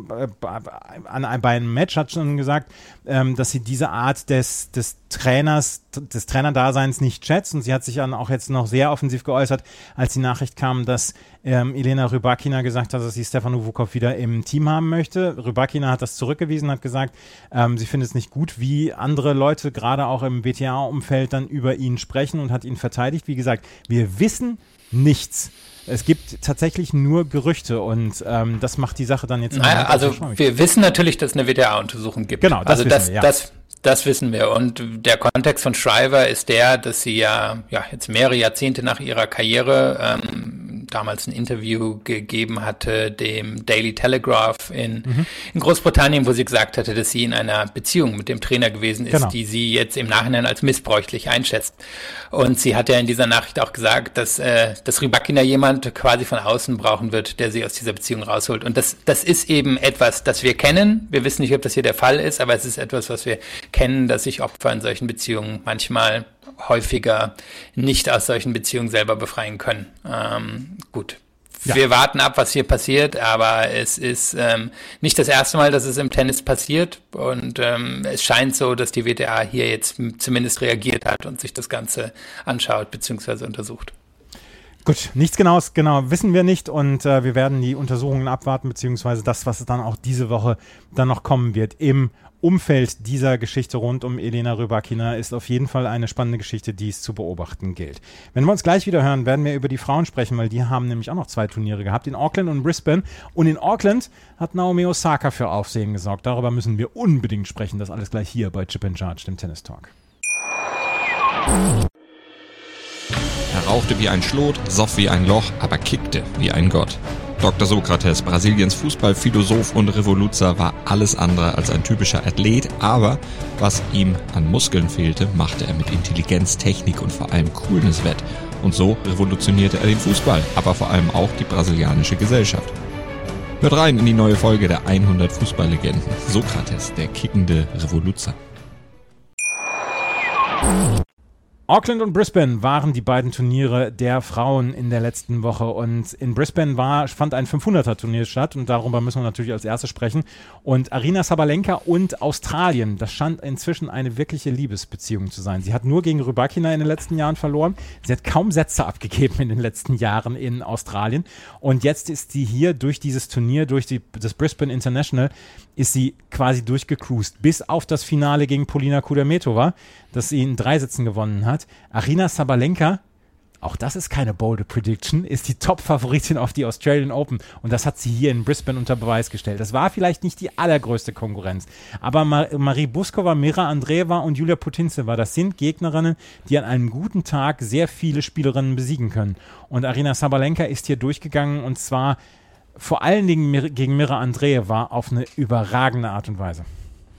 Speaker 4: an, bei einem Match, hat schon gesagt, ähm, dass sie diese Art des, des Trainers, des Trainerdaseins nicht schätzt, und sie hat sich dann auch jetzt noch sehr offensiv geäußert, als die Nachricht kam, dass ähm, Elena Rybakina gesagt hat, dass sie Stefano Vukov wieder im Team haben möchte. Rybakina hat das zurückgewiesen, hat gesagt, ähm, sie findet es nicht gut, wie andere Leute gerade auch im W T A-Umfeld dann über ihn sprechen, und hat ihn verteidigt. Wie gesagt, wir wissen nichts. Es gibt tatsächlich nur Gerüchte, und ähm, das macht die Sache dann jetzt...
Speaker 5: Naja, also wir wissen natürlich, dass es eine W T A-Untersuchung gibt.
Speaker 4: Genau, das
Speaker 5: also
Speaker 4: wissen
Speaker 5: das,
Speaker 4: wir, ja.
Speaker 5: das, das wissen wir. Und der Kontext von Shriver ist der, dass sie ja, ja jetzt mehrere Jahrzehnte nach ihrer Karriere ähm, damals ein Interview gegeben hatte, dem Daily Telegraph in, mhm. in Großbritannien, wo sie gesagt hatte, dass sie in einer Beziehung mit dem Trainer gewesen ist, genau. die sie jetzt im Nachhinein als missbräuchlich einschätzt. Und sie hat ja in dieser Nachricht auch gesagt, dass, äh, dass Rybakina jemand quasi von außen brauchen wird, der sie aus dieser Beziehung rausholt. Und das, das ist eben etwas, das wir kennen. Wir wissen nicht, ob das hier der Fall ist, aber es ist etwas, was wir kennen, dass sich Opfer in solchen Beziehungen manchmal häufiger nicht aus solchen Beziehungen selber befreien können. Ähm, gut. Ja. Wir warten ab, was hier passiert, aber es ist ähm, nicht das erste Mal, dass es im Tennis passiert und ähm, es scheint so, dass die W T A hier jetzt zumindest reagiert hat und sich das Ganze anschaut bzw. untersucht.
Speaker 4: Gut, nichts Genaues genau wissen wir nicht und äh, wir werden die Untersuchungen abwarten, beziehungsweise das, was dann auch diese Woche dann noch kommen wird im Umfeld dieser Geschichte rund um Elena Rybakina, ist auf jeden Fall eine spannende Geschichte, die es zu beobachten gilt. Wenn wir uns gleich wieder hören, werden wir über die Frauen sprechen, weil die haben nämlich auch noch zwei Turniere gehabt, in Auckland und Brisbane. Und in Auckland hat Naomi Osaka für Aufsehen gesorgt. Darüber müssen wir unbedingt sprechen. Das alles gleich hier bei Chip and Charge, dem Tennis Talk.
Speaker 6: Er rauchte wie ein Schlot, soff wie ein Loch, aber kickte wie ein Gott. Doktor Sokrates, Brasiliens Fußballphilosoph und Revoluzer, war alles andere als ein typischer Athlet, aber was ihm an Muskeln fehlte, machte er mit Intelligenz, Technik und vor allem Coolness wett. Und so revolutionierte er den Fußball, aber vor allem auch die brasilianische Gesellschaft. Hört rein in die neue Folge der hundert Fußballlegenden. Sokrates, der kickende Revoluzer.
Speaker 4: Auckland und Brisbane waren die beiden Turniere der Frauen in der letzten Woche und in Brisbane war, fand ein fünfhunderter-Turnier statt und darüber müssen wir natürlich als erstes sprechen. Und Aryna Sabalenka und Australien, das scheint inzwischen eine wirkliche Liebesbeziehung zu sein. Sie hat nur gegen Rybakina in den letzten Jahren verloren. Sie hat kaum Sätze abgegeben in den letzten Jahren in Australien und jetzt ist sie hier durch dieses Turnier, durch die, das Brisbane International, ist sie quasi durchgecruised, bis auf das Finale gegen Polina Kudermetova, das sie in drei Sätzen gewonnen hat. Aryna Sabalenka, auch das ist keine bolde Prediction, ist die Top-Favoritin auf die Australian Open und das hat sie hier in Brisbane unter Beweis gestellt. Das war vielleicht nicht die allergrößte Konkurrenz, aber Mar- Marie Buskova, Mira Andreeva und Julia Putintseva, das sind Gegnerinnen, die an einem guten Tag sehr viele Spielerinnen besiegen können. Und Aryna Sabalenka ist hier durchgegangen und zwar vor allen Dingen gegen Mira Andreeva auf eine überragende Art und Weise.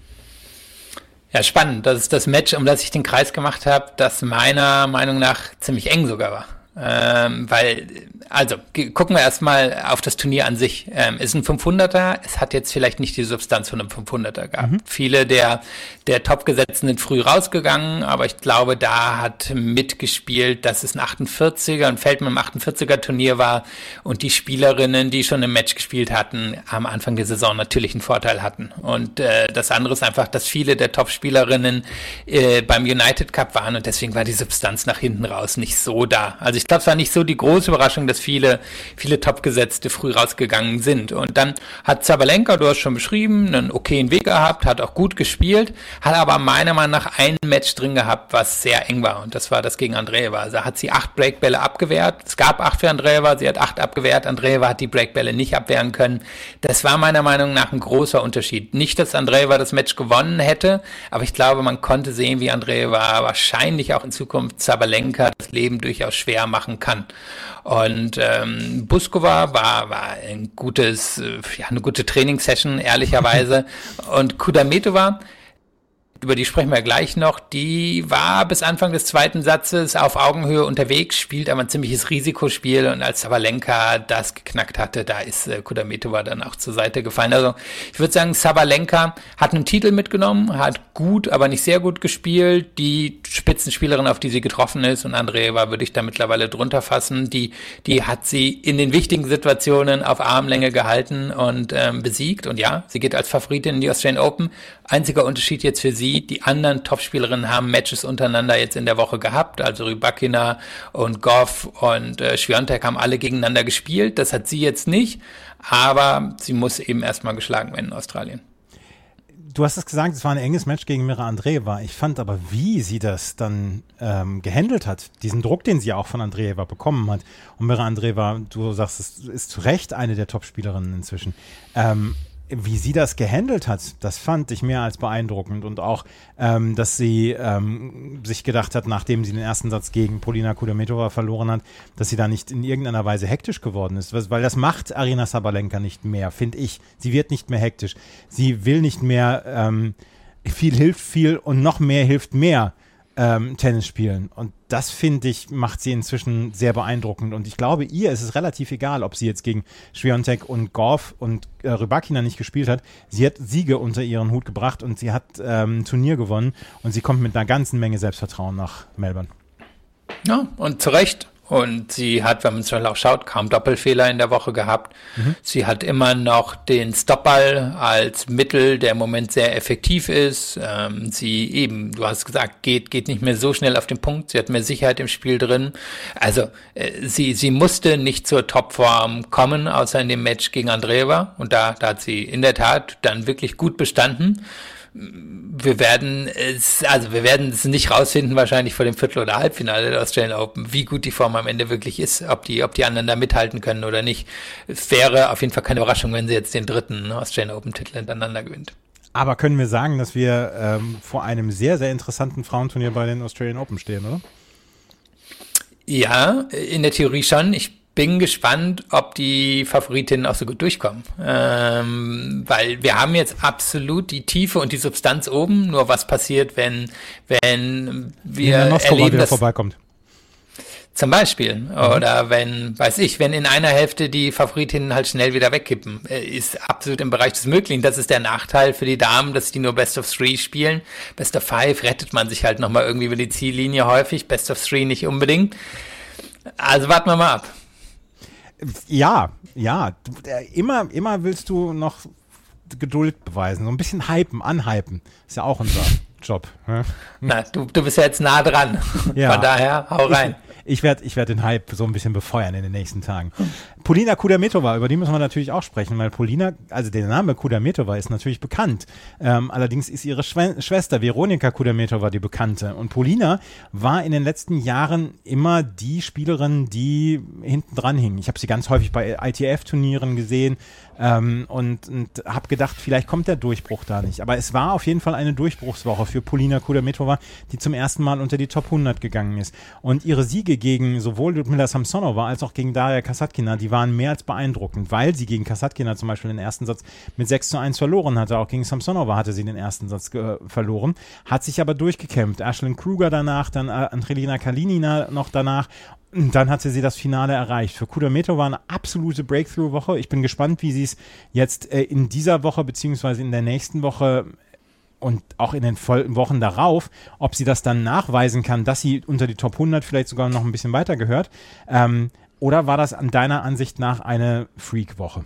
Speaker 5: Ja, spannend. Das ist das Match, um das ich den Kreis gemacht habe, das meiner Meinung nach ziemlich eng sogar war. Ähm, weil, also, g- gucken wir erstmal auf das Turnier an sich. Ähm, ist ein fünfhunderter, es hat jetzt vielleicht nicht die Substanz von einem fünfhunderter gehabt. Mhm. Viele der, der Top-Gesetzten sind früh rausgegangen, aber ich glaube, da hat mitgespielt, dass es ein achtundvierziger, ein Feld mit einem achtundvierziger-Turnier war und die Spielerinnen, die schon im Match gespielt hatten, am Anfang der Saison natürlich einen Vorteil hatten. Und äh, das andere ist einfach, dass viele der Top-Spielerinnen äh, beim United Cup waren und deswegen war die Substanz nach hinten raus nicht so da. Also ich Ich glaube, es war nicht so die große Überraschung, dass viele, viele Top-Gesetzte früh rausgegangen sind. Und dann hat Sabalenka, du hast schon beschrieben, einen okayen Weg gehabt, hat auch gut gespielt, hat aber meiner Meinung nach ein Match drin gehabt, was sehr eng war. Und das war das gegen Andreeva. Also hat sie acht Breakbälle abgewehrt. Es gab acht für Andreeva, sie hat acht abgewehrt. Andreeva hat die Breakbälle nicht abwehren können. Das war meiner Meinung nach ein großer Unterschied. Nicht, dass Andreeva das Match gewonnen hätte, aber ich glaube, man konnte sehen, wie Andreeva wahrscheinlich auch in Zukunft Sabalenka das Leben durchaus schwer macht. machen kann. Und ähm, Buskova war, war ein gutes, ja, eine gute Trainingssession, ehrlicherweise. Und Kudermetova, über die sprechen wir gleich noch, die war bis Anfang des zweiten Satzes auf Augenhöhe unterwegs, spielt aber ein ziemliches Risikospiel und als Sabalenka das geknackt hatte, da ist äh, Kudermetova dann auch zur Seite gefallen. Also ich würde sagen, Sabalenka hat einen Titel mitgenommen, hat gut, aber nicht sehr gut gespielt, die Spitzenspielerin, auf die sie getroffen ist und Andreeva würde ich da mittlerweile drunter fassen, die, die hat sie in den wichtigen Situationen auf Armlänge gehalten und ähm, besiegt und ja, sie geht als Favoritin in die Australian Open. Einziger Unterschied jetzt für sie, die anderen Topspielerinnen haben Matches untereinander jetzt in der Woche gehabt, also Rybakina und Goff und äh, Swiatek haben alle gegeneinander gespielt, das hat sie jetzt nicht, aber sie muss eben erstmal geschlagen werden in Australien.
Speaker 4: Du hast es gesagt, es war ein enges Match gegen Mira Andreeva. Ich fand aber, wie sie das dann ähm, gehandelt hat, diesen Druck, den sie auch von Andreeva bekommen hat. Und Mira Andreeva, du sagst, es ist zu Recht eine der Top-Spielerinnen inzwischen. Ähm, wie sie das gehandelt hat, das fand ich mehr als beeindruckend. Und auch, ähm, dass sie ähm, sich gedacht hat, nachdem sie den ersten Satz gegen Polina Kudermetova verloren hat, dass sie da nicht in irgendeiner Weise hektisch geworden ist. Weil das macht Aryna Sabalenka nicht mehr, finde ich. Sie wird nicht mehr hektisch. Sie will nicht mehr ähm, viel hilft viel und noch mehr hilft mehr ähm, Tennis spielen. Und das, finde ich, macht sie inzwischen sehr beeindruckend. Und ich glaube, ihr ist es relativ egal, ob sie jetzt gegen Swiatek und Gauff und äh, Rybakina nicht gespielt hat. Sie hat Siege unter ihren Hut gebracht und sie hat ähm, ein Turnier gewonnen. Und sie kommt mit einer ganzen Menge Selbstvertrauen nach Melbourne.
Speaker 5: Ja, und zu Recht. Und sie hat, wenn man es auch schaut, kaum Doppelfehler in der Woche gehabt. Mhm. Sie hat immer noch den Stoppball als Mittel, der im Moment sehr effektiv ist. Ähm, sie eben, du hast gesagt, geht geht nicht mehr so schnell auf den Punkt. Sie hat mehr Sicherheit im Spiel drin. Also äh, sie sie musste nicht zur Topform kommen, außer in dem Match gegen Andreeva. Und da, da hat sie in der Tat dann wirklich gut bestanden. Wir werden es, also wir werden es nicht rausfinden, wahrscheinlich vor dem Viertel- oder Halbfinale der Australian Open, wie gut die Form am Ende wirklich ist, ob die, ob die anderen da mithalten können oder nicht. Es wäre auf jeden Fall keine Überraschung, wenn sie jetzt den dritten Australian Open-Titel hintereinander gewinnt.
Speaker 4: Aber können wir sagen, dass wir ähm, vor einem sehr, sehr interessanten Frauenturnier bei den Australian Open stehen, oder?
Speaker 5: Ja, in der Theorie schon. Ich bin gespannt, ob die Favoritinnen auch so gut durchkommen. Ähm, weil wir haben jetzt absolut die Tiefe und die Substanz oben. Nur was passiert, wenn, wenn wir erleben, dass
Speaker 4: vorbeikommt.
Speaker 5: Zum Beispiel. Mhm. Oder wenn, weiß ich, wenn in einer Hälfte die Favoritinnen halt schnell wieder wegkippen. Ist absolut im Bereich des Möglichen. Das ist der Nachteil für die Damen, dass die nur Best of Three spielen. Best of Five rettet man sich halt nochmal irgendwie über die Ziellinie häufig. Best of Three nicht unbedingt. Also warten wir mal ab.
Speaker 4: Ja, ja, du, äh, immer, immer willst du noch Geduld beweisen, so ein bisschen hypen, anhypen, ist ja auch unser Job. Ja?
Speaker 5: Na, du, du bist ja jetzt nah dran,
Speaker 4: ja.
Speaker 5: Von daher, hau rein.
Speaker 4: Ich werde ich werd den Hype so ein bisschen befeuern in den nächsten Tagen. Polina Kudermetova, über die müssen wir natürlich auch sprechen, weil Polina, also der Name Kudermetova ist natürlich bekannt. Ähm, allerdings ist ihre Schw- Schwester Veronika Kudermetova die Bekannte. Und Polina war in den letzten Jahren immer die Spielerin, die hinten dran hing. Ich habe sie ganz häufig bei I T F-Turnieren gesehen ähm, und, und habe gedacht, vielleicht kommt der Durchbruch da nicht. Aber es war auf jeden Fall eine Durchbruchswoche für Polina Kudermetova, die zum ersten Mal unter die Top hundert gegangen ist. Und ihre Siege gegen sowohl Ludmila Samsonova als auch gegen Daria Kasatkina, die waren mehr als beeindruckend, weil sie gegen Kasatkina zum Beispiel den ersten Satz mit sechs zu eins verloren hatte. Auch gegen Samsonova hatte sie den ersten Satz äh, verloren, hat sich aber durchgekämpft. Ashlyn Kruger danach, dann äh, Angelina Kalinina noch danach. Und dann hatte sie das Finale erreicht. Für Kudermetova war eine absolute Breakthrough-Woche. Ich bin gespannt, wie sie es jetzt äh, in dieser Woche beziehungsweise in der nächsten Woche und auch in den Wochen darauf, ob sie das dann nachweisen kann, dass sie unter die Top hundert vielleicht sogar noch ein bisschen weiter gehört. Ähm, oder war das an deiner Ansicht nach eine Freak-Woche?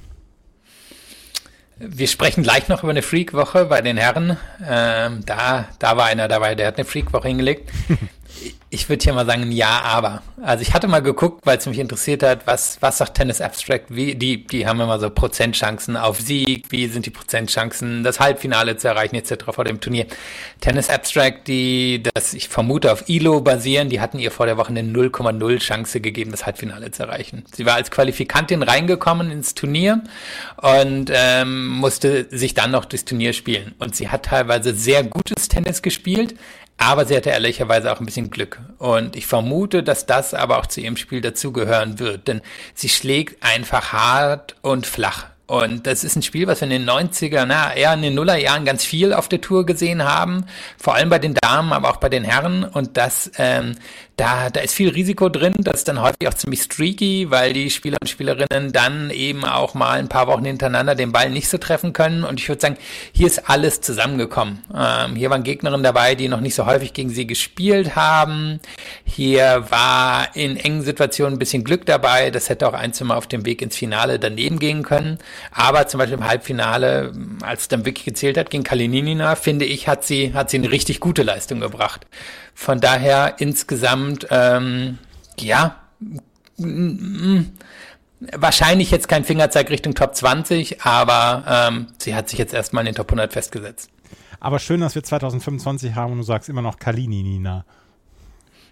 Speaker 5: Wir sprechen gleich noch über eine Freak-Woche bei den Herren. Ähm, da, da war einer dabei, der hat eine Freak-Woche hingelegt. Ich würde hier mal sagen, ja, aber. Also ich hatte mal geguckt, weil es mich interessiert hat, was was sagt Tennis Abstract, wie die die haben immer so Prozentchancen auf Sieg, wie sind die Prozentchancen, das Halbfinale zu erreichen et cetera vor dem Turnier. Tennis Abstract, die, das ich vermute auf I L O basieren, die hatten ihr vor der Woche eine null Komma null Chance gegeben, das Halbfinale zu erreichen. Sie war als Qualifikantin reingekommen ins Turnier und ähm, musste sich dann noch das Turnier spielen. Und sie hat teilweise sehr gutes Tennis gespielt, aber sie hatte ehrlicherweise auch ein bisschen Glück. Und ich vermute, dass das aber auch zu ihrem Spiel dazugehören wird. Denn sie schlägt einfach hart und flach. Und das ist ein Spiel, was wir in den neunziger, na, eher in den Nullerjahren ganz viel auf der Tour gesehen haben. Vor allem bei den Damen, aber auch bei den Herren. Und das, ähm, da, da ist viel Risiko drin. Das ist dann häufig auch ziemlich streaky, weil die Spieler und Spielerinnen dann eben auch mal ein paar Wochen hintereinander den Ball nicht so treffen können. Und ich würde sagen, hier ist alles zusammengekommen. Ähm, hier waren Gegnerinnen dabei, die noch nicht so häufig gegen sie gespielt haben. Hier war in engen Situationen ein bisschen Glück dabei. Das hätte auch ein, zwei Mal auf dem Weg ins Finale daneben gehen können. Aber zum Beispiel im Halbfinale, als es dann wirklich gezählt hat gegen Kalinina, finde ich, hat sie hat sie eine richtig gute Leistung gebracht. Von daher insgesamt, ähm, ja, m- m- wahrscheinlich jetzt kein Fingerzeig Richtung Top zwanzig, aber ähm, sie hat sich jetzt erstmal in den Top hundert festgesetzt.
Speaker 4: Aber schön, dass wir zwanzig fünfundzwanzig haben und du sagst immer noch Kalinina.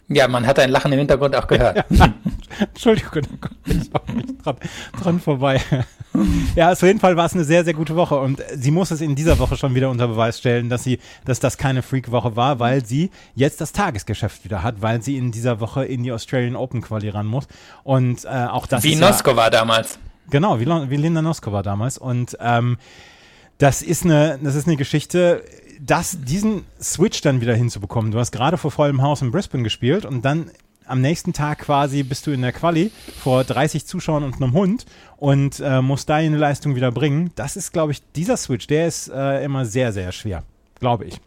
Speaker 5: Ja, man hat ein Lachen im Hintergrund auch gehört.
Speaker 4: Entschuldigung, da komme ich auch nicht dran, dran vorbei. Ja, auf jeden Fall war es eine sehr, sehr gute Woche und sie muss es in dieser Woche schon wieder unter Beweis stellen, dass sie, dass das keine Freak-Woche war, weil sie jetzt das Tagesgeschäft wieder hat, weil sie in dieser Woche in die Australian Open Quali ran muss und äh, auch das
Speaker 5: Wie
Speaker 4: ist
Speaker 5: Noskova
Speaker 4: ja,
Speaker 5: damals.
Speaker 4: Genau, wie, wie Linda Noskova damals und ähm, das ist eine, das ist eine Geschichte, das, diesen Switch dann wieder hinzubekommen. Du hast gerade vor vollem Haus in Brisbane gespielt und dann am nächsten Tag quasi bist du in der Quali vor dreißig Zuschauern und einem Hund und äh, musst deine Leistung wieder bringen. Das ist, glaube ich, dieser Switch, der ist äh, immer sehr, sehr schwer, glaube ich.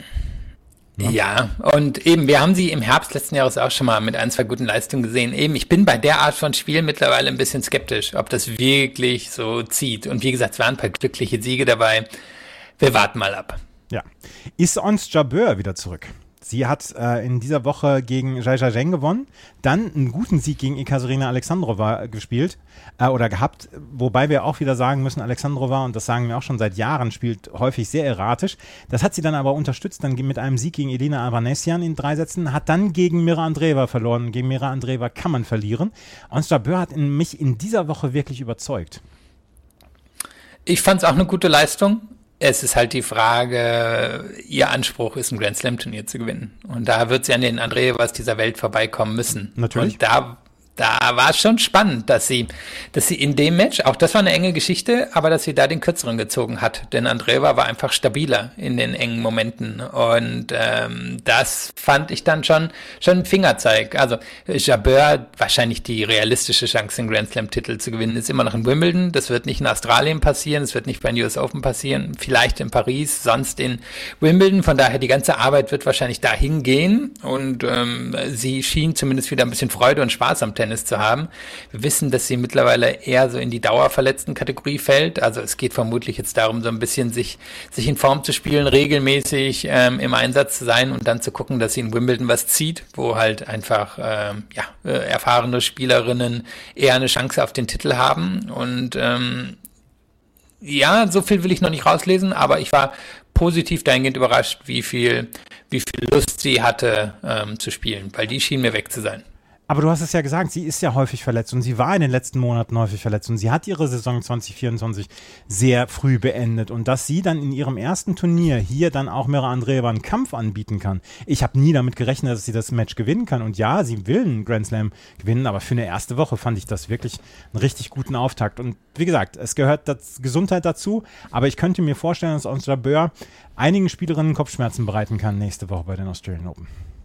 Speaker 5: Ja. ja, und eben, wir haben sie im Herbst letzten Jahres auch schon mal mit ein, zwei guten Leistungen gesehen. Eben, ich bin bei der Art von Spiel mittlerweile ein bisschen skeptisch, ob das wirklich so zieht. Und wie gesagt, es waren ein paar glückliche Siege dabei. Wir warten mal ab.
Speaker 4: Ja. Ist Ons Jabeur wieder zurück? Sie hat äh, in dieser Woche gegen Zhai Zhang gewonnen, dann einen guten Sieg gegen Ekaterina Alexandrova gespielt äh, oder gehabt, wobei wir auch wieder sagen müssen, Alexandrova, und das sagen wir auch schon seit Jahren, spielt häufig sehr erratisch. Das hat sie dann aber unterstützt, dann mit einem Sieg gegen Elina Avanesian in drei Sätzen, hat dann gegen Mira Andreeva verloren. Gegen Mira Andreeva kann man verlieren. Ons Jabeur hat in mich in dieser Woche wirklich überzeugt.
Speaker 5: Ich fand es auch eine gute Leistung. Es ist halt die Frage, ihr Anspruch ist, ein Grand Slam Turnier zu gewinnen. Und da wird sie an den Andreevas dieser Welt vorbeikommen müssen.
Speaker 4: Natürlich.
Speaker 5: Und da, da war es schon spannend, dass sie, dass sie in dem Match, auch das war eine enge Geschichte, aber dass sie da den Kürzeren gezogen hat. Denn Andreeva war einfach stabiler in den engen Momenten. Und ähm, das fand ich dann schon, schon ein Fingerzeig. Also Jabeur, wahrscheinlich die realistische Chance, den Grand Slam Titel zu gewinnen, ist immer noch in Wimbledon. Das wird nicht in Australien passieren, das wird nicht bei den U S Open passieren, vielleicht in Paris, sonst in Wimbledon. Von daher, die ganze Arbeit wird wahrscheinlich dahin gehen. Und ähm, sie schien zumindest wieder ein bisschen Freude und Spaß am Tennis zu haben. Wir wissen, dass sie mittlerweile eher so in die Dauerverletzten-Kategorie fällt. Also es geht vermutlich jetzt darum, so ein bisschen sich sich in Form zu spielen, regelmäßig ähm, im Einsatz zu sein und dann zu gucken, dass sie in Wimbledon was zieht, wo halt einfach ähm, ja äh, erfahrene Spielerinnen eher eine Chance auf den Titel haben. Und ähm, ja, so viel will ich noch nicht rauslesen, aber ich war positiv dahingehend überrascht, wie viel wie viel Lust sie hatte ähm, zu spielen, weil die schien mir weg zu sein.
Speaker 4: Aber du hast es ja gesagt, sie ist ja häufig verletzt und sie war in den letzten Monaten häufig verletzt und sie hat ihre Saison zwanzig vierundzwanzig sehr früh beendet und dass sie dann in ihrem ersten Turnier hier dann auch Mira Andreeva einen Kampf anbieten kann. Ich habe nie damit gerechnet, dass sie das Match gewinnen kann und ja, sie will einen Grand Slam gewinnen, aber für eine erste Woche fand ich das wirklich einen richtig guten Auftakt und wie gesagt, es gehört das Gesundheit dazu, aber ich könnte mir vorstellen, dass Ons Jabeur einigen Spielerinnen Kopfschmerzen bereiten kann nächste Woche bei den Australian Open.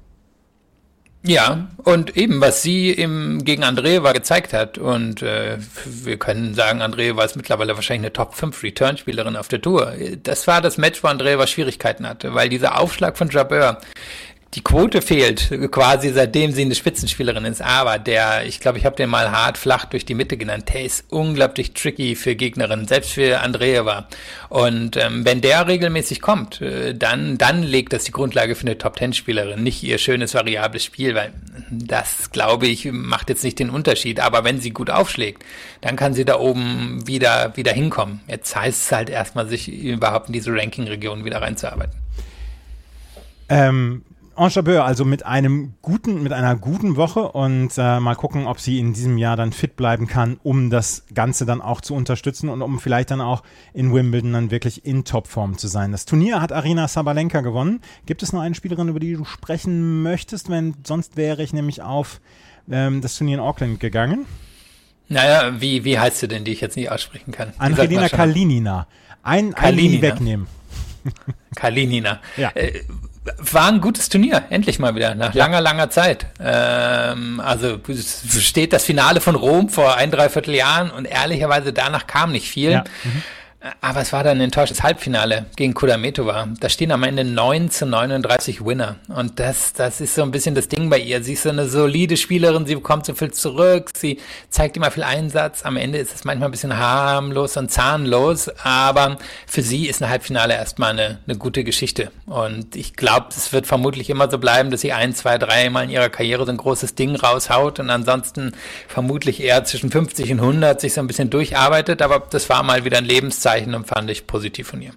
Speaker 5: Ja, und eben, was sie im, gegen Andreeva gezeigt hat, und äh, wir können sagen, Andreeva ist mittlerweile wahrscheinlich eine Top fünf Return-Spielerin auf der Tour. Das war das Match, wo Andreeva Schwierigkeiten hatte, weil dieser Aufschlag von Jabeur, die Quote fehlt quasi, seitdem sie eine Spitzenspielerin ist, aber der, ich glaube, ich habe den mal hart flach durch die Mitte genannt, der ist unglaublich tricky für Gegnerinnen, selbst für Andreeva. Und ähm, wenn der regelmäßig kommt, äh, dann dann legt das die Grundlage für eine Top-Ten-Spielerin, nicht ihr schönes, variables Spiel, weil das, glaube ich, macht jetzt nicht den Unterschied. Aber wenn sie gut aufschlägt, dann kann sie da oben wieder wieder hinkommen. Jetzt heißt es halt erstmal, sich überhaupt in diese Ranking-Region wieder reinzuarbeiten.
Speaker 4: Ähm Ons Jabeur, also mit einem guten, mit einer guten Woche und äh, mal gucken, ob sie in diesem Jahr dann fit bleiben kann, um das Ganze dann auch zu unterstützen und um vielleicht dann auch in Wimbledon dann wirklich in Topform zu sein. Das Turnier hat Aryna Sabalenka gewonnen. Gibt es noch eine Spielerin, über die du sprechen möchtest? Wenn, sonst wäre ich nämlich auf ähm, das Turnier in Auckland gegangen.
Speaker 5: Naja, wie, wie heißt sie denn, die ich jetzt nicht aussprechen kann?
Speaker 4: Angelina Kalinina. Ein, ein wegnehmen.
Speaker 5: Kalinina.
Speaker 4: Ja.
Speaker 5: Äh, War ein gutes Turnier, endlich mal wieder, nach langer, langer Zeit. Ähm, also es steht das Finale von Rom vor ein, dreiviertel Jahren und ehrlicherweise danach kam nicht viel. Ja. Mhm. Aber es war dann ein enttäuschendes Halbfinale gegen Kudermetova. Da stehen am Ende neun zu neununddreißig Winner. Und das, das ist so ein bisschen das Ding bei ihr. Sie ist so eine solide Spielerin, sie bekommt so viel zurück, sie zeigt immer viel Einsatz. Am Ende ist es manchmal ein bisschen harmlos und zahnlos, aber für sie ist ein Halbfinale erstmal eine, eine gute Geschichte. Und ich glaube, es wird vermutlich immer so bleiben, dass sie ein, zwei, drei Mal in ihrer Karriere so ein großes Ding raushaut und ansonsten vermutlich eher zwischen fünfzig und hundert sich so ein bisschen durcharbeitet. Aber das war mal wieder ein Lebenszeichen und fand ich positiv von ihr.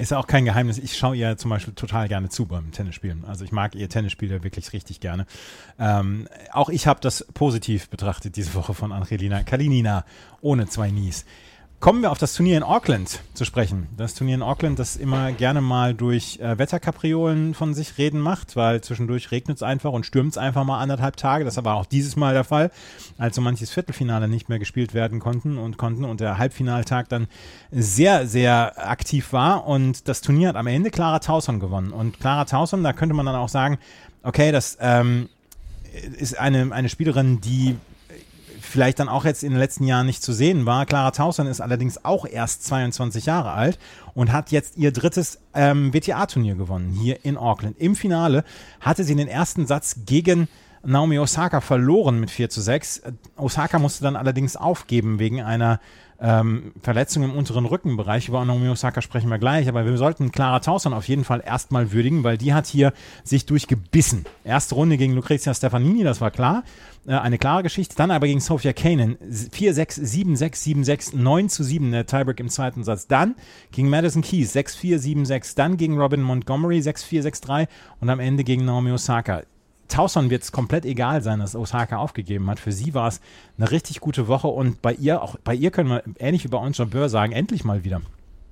Speaker 4: Ist ja auch kein Geheimnis. Ich schaue ihr zum Beispiel total gerne zu beim Tennisspielen. Also ich mag ihr Tennisspiele wirklich richtig gerne. Ähm, auch ich habe das positiv betrachtet diese Woche von Angelina Kalinina ohne zwei Nies. Kommen wir auf das Turnier in Auckland zu sprechen. Das Turnier in Auckland, das immer gerne mal durch äh, Wetterkapriolen von sich reden macht, weil zwischendurch regnet es einfach und stürmt es einfach mal anderthalb Tage. Das war auch dieses Mal der Fall, als so manches Viertelfinale nicht mehr gespielt werden konnten und konnten und der Halbfinaltag dann sehr, sehr aktiv war. Und das Turnier hat am Ende Clara Tauson gewonnen. Und Clara Tauson, da könnte man dann auch sagen, okay, das ähm, ist eine, eine Spielerin, die vielleicht dann auch jetzt in den letzten Jahren nicht zu sehen war. Clara Tauson ist allerdings auch erst zweiundzwanzig Jahre alt und hat jetzt ihr drittes ähm, W T A-Turnier gewonnen, hier in Auckland. Im Finale hatte sie den ersten Satz gegen Naomi Osaka verloren mit vier zu sechs. Osaka musste dann allerdings aufgeben wegen einer ähm, Verletzung im unteren Rückenbereich. Über Naomi Osaka sprechen wir gleich, aber wir sollten Clara Tauson auf jeden Fall erstmal würdigen, weil die hat hier sich durchgebissen. Erste Runde gegen Lucrezia Stefanini, das war klar. Eine klare Geschichte, dann aber gegen Sofia Kenin vier sechs, sieben sechs, sieben sechs, neun zu sieben der Tiebreak im zweiten Satz, dann gegen Madison Keys sechs vier, sieben sechs, dann gegen Robin Montgomery sechs vier, sechs drei und am Ende gegen Naomi Osaka. Tauson wird es komplett egal sein, dass Osaka aufgegeben hat. Für sie war es eine richtig gute Woche und bei ihr, auch bei ihr können wir ähnlich wie bei uns Jabeur sagen, endlich mal wieder.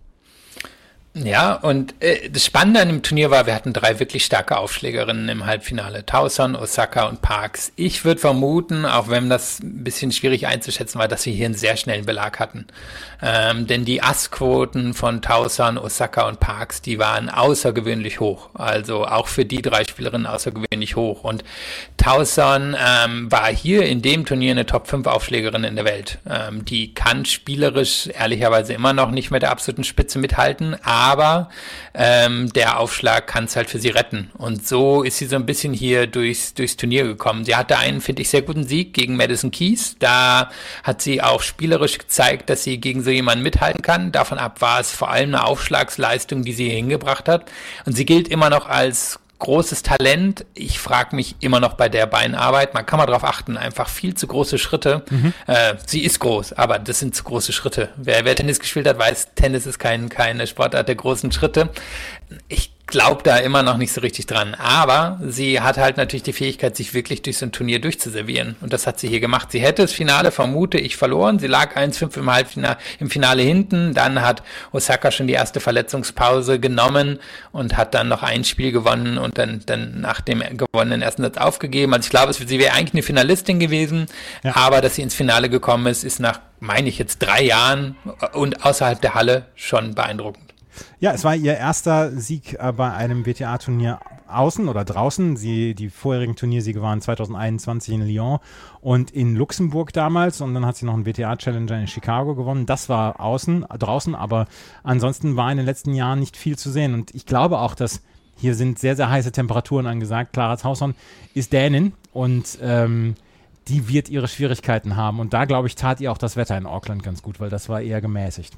Speaker 5: Ja, und äh, das Spannende an dem Turnier war, wir hatten drei wirklich starke Aufschlägerinnen im Halbfinale. Tauson, Osaka und Parks. Ich würde vermuten, auch wenn das ein bisschen schwierig einzuschätzen war, dass wir hier einen sehr schnellen Belag hatten. Ähm, denn die Assquoten von Tauson, Osaka und Parks, die waren außergewöhnlich hoch. Also auch für die drei Spielerinnen außergewöhnlich hoch. Und Tauson ähm, war hier in dem Turnier eine Top fünf Aufschlägerin in der Welt. Ähm, die kann spielerisch ehrlicherweise immer noch nicht mit der absoluten Spitze mithalten, aber ähm, der Aufschlag kann es halt für sie retten. Und so ist sie so ein bisschen hier durchs, durchs Turnier gekommen. Sie hatte einen, finde ich, sehr guten Sieg gegen Madison Keys. Da hat sie auch spielerisch gezeigt, dass sie gegen so jemanden mithalten kann. Davon ab war es vor allem eine Aufschlagsleistung, die sie hier hingebracht hat. Und sie gilt immer noch als großes Talent. Ich frage mich immer noch bei der Beinarbeit, man kann mal drauf achten, einfach viel zu große Schritte. Mhm. Äh, sie ist groß, aber das sind zu große Schritte. Wer, wer Tennis gespielt hat, weiß, Tennis ist kein, keine Sportart der großen Schritte. Ich glaube da immer noch nicht so richtig dran. Aber sie hat halt natürlich die Fähigkeit, sich wirklich durch so ein Turnier durchzuservieren. Und das hat sie hier gemacht. Sie hätte das Finale, vermute ich, verloren. Sie lag eins fünf im Halbfinale, im Finale hinten. Dann hat Osaka schon die erste Verletzungspause genommen und hat dann noch ein Spiel gewonnen und dann, dann nach dem gewonnenen ersten Satz aufgegeben. Also ich glaube, sie wäre eigentlich eine Finalistin gewesen. Ja. Aber dass sie ins Finale gekommen ist, ist nach, meine ich jetzt, drei Jahren und außerhalb der Halle schon beeindruckend.
Speaker 4: Ja, es war ihr erster Sieg äh, bei einem W T A-Turnier außen oder draußen. Sie, die vorherigen Turniersiege waren zwanzig einundzwanzig in Lyon und in Luxemburg damals und dann hat sie noch einen W T A-Challenger in Chicago gewonnen. Das war außen, draußen, aber ansonsten war in den letzten Jahren nicht viel zu sehen und ich glaube auch, dass hier sind sehr, sehr heiße Temperaturen angesagt. Clara Tauson ist Dänin und ähm, die wird ihre Schwierigkeiten haben und da, glaube ich, tat ihr auch das Wetter in Auckland ganz gut, weil das war eher gemäßigt.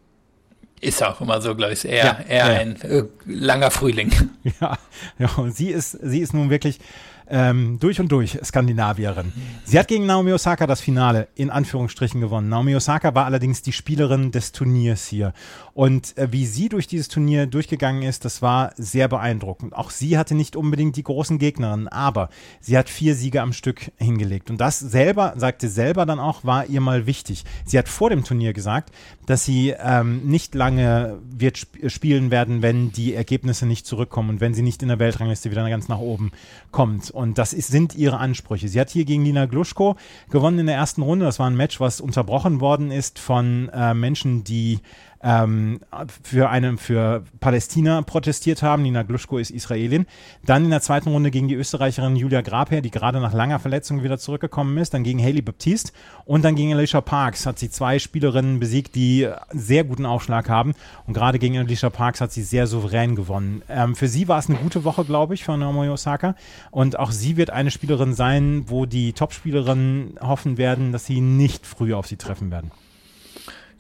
Speaker 5: Ist auch immer so, glaube ich, eher,
Speaker 4: ja,
Speaker 5: eher
Speaker 4: ja.
Speaker 5: ein äh, langer Frühling.
Speaker 4: Ja, ja, und sie ist, sie ist nun wirklich ähm, durch und durch Skandinavierin. Sie hat gegen Naomi Osaka das Finale in Anführungsstrichen gewonnen. Naomi Osaka war allerdings die Spielerin des Turniers hier. Und äh, wie sie durch dieses Turnier durchgegangen ist, das war sehr beeindruckend. Auch sie hatte nicht unbedingt die großen Gegnerinnen, aber sie hat vier Siege am Stück hingelegt. Und das selber, sagte selber dann auch, war ihr mal wichtig. Sie hat vor dem Turnier gesagt, dass sie ähm, nicht lange wird sp- spielen werden, wenn die Ergebnisse nicht zurückkommen und wenn sie nicht in der Weltrangliste wieder ganz nach oben kommt. Und das ist, sind ihre Ansprüche. Sie hat hier gegen Lina Gluschko gewonnen in der ersten Runde. Das war ein Match, was unterbrochen worden ist von äh, Menschen, die ähm, für eine, für Palästina protestiert haben. Nina Gluschko ist Israelin. Dann in der zweiten Runde gegen die Österreicherin Julia Grabherr, die gerade nach langer Verletzung wieder zurückgekommen ist. Dann gegen Hailey Baptiste und dann gegen Alicia Parks hat sie zwei Spielerinnen besiegt, die sehr guten Aufschlag haben. Und gerade gegen Alicia Parks hat sie sehr souverän gewonnen. Ähm, für sie war es eine gute Woche, glaube ich, für Naomi Osaka. Und auch sie wird eine Spielerin sein, wo die Topspielerinnen hoffen werden, dass sie nicht früh auf sie treffen werden.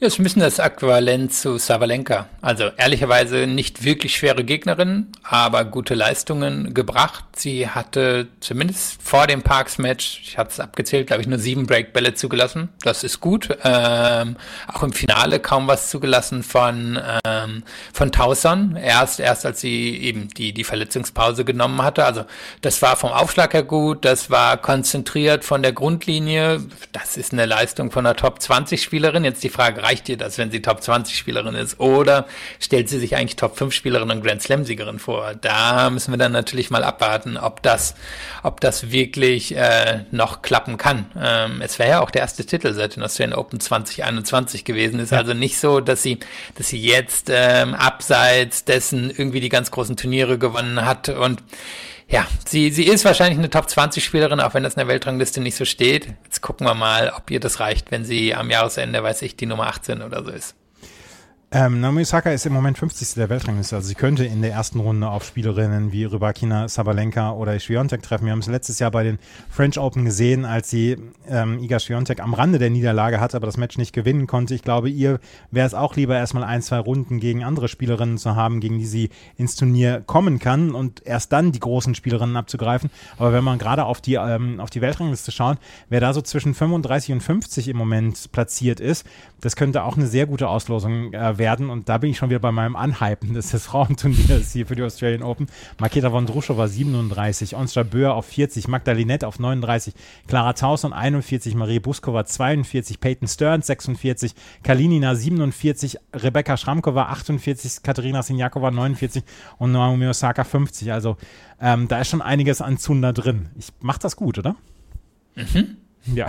Speaker 5: Ja, ist ein bisschen das Äquivalent zu Sabalenka. Also ehrlicherweise nicht wirklich schwere Gegnerin, aber gute Leistungen gebracht. Sie hatte zumindest vor dem Parks-Match, ich habe es abgezählt, glaube ich, nur sieben Breakbälle zugelassen. Das ist gut. Ähm, auch im Finale kaum was zugelassen von ähm, von Tauson. Erst erst als sie eben die die Verletzungspause genommen hatte. Also das war vom Aufschlag her gut. Das war konzentriert von der Grundlinie. Das ist eine Leistung von einer Top zwanzig Spielerin. Jetzt die Frage, reicht ihr das, wenn sie Top zwanzig Spielerin ist? Oder stellt sie sich eigentlich Top fünf Spielerin und Grand Slam Siegerin vor? Da müssen wir dann natürlich mal abwarten, ob das, ob das wirklich äh, noch klappen kann. Ähm, es wäre ja auch der erste Titel seit den Australian Open zwanzig einundzwanzig gewesen. Ist ja. Also nicht so, dass sie, dass sie jetzt ähm, abseits dessen irgendwie die ganz großen Turniere gewonnen hat. Und ja, sie, sie ist wahrscheinlich eine Top zwanzig Spielerin, auch wenn das in der Weltrangliste nicht so steht. Jetzt gucken wir mal, ob ihr das reicht, wenn sie am Jahresende, weiß ich, die Nummer achtzehn oder so ist.
Speaker 4: Ähm, Naomi Osaka ist im Moment fünfzigste der Weltrangliste, also sie könnte in der ersten Runde auf Spielerinnen wie Rybakina, Sabalenka oder Swiatek treffen. Wir haben es letztes Jahr bei den French Open gesehen, als sie ähm, Iga Swiatek am Rande der Niederlage hatte, aber das Match nicht gewinnen konnte. Ich glaube, ihr wäre es auch lieber, erstmal ein, zwei Runden gegen andere Spielerinnen zu haben, gegen die sie ins Turnier kommen kann und erst dann die großen Spielerinnen abzugreifen. Aber wenn man gerade auf die, ähm, auf die Weltrangliste schaut, wer da so zwischen fünfunddreißig und fünfzig im Moment platziert ist, das könnte auch eine sehr gute Auslosung äh, werden. Und da bin ich schon wieder bei meinem Anhypen des, des Frauenturniers hier für die Australian Open. Marketa Vondrousova siebenunddreißig, Ons Jabeur auf vierzig, Magdalinette auf neununddreißig, Clara Tauson einundvierzig, Marie Buskova zweiundvierzig, Peyton Stearns sechsundvierzig, Kalinina siebenundvierzig, Rebecca Schramkova achtundvierzig, Katerina Siniakova neunundvierzig und Naomi Osaka fünfzig. Also ähm, da ist schon einiges an Zunder drin. Ich mach das gut, oder?
Speaker 5: Mhm.
Speaker 4: Ja.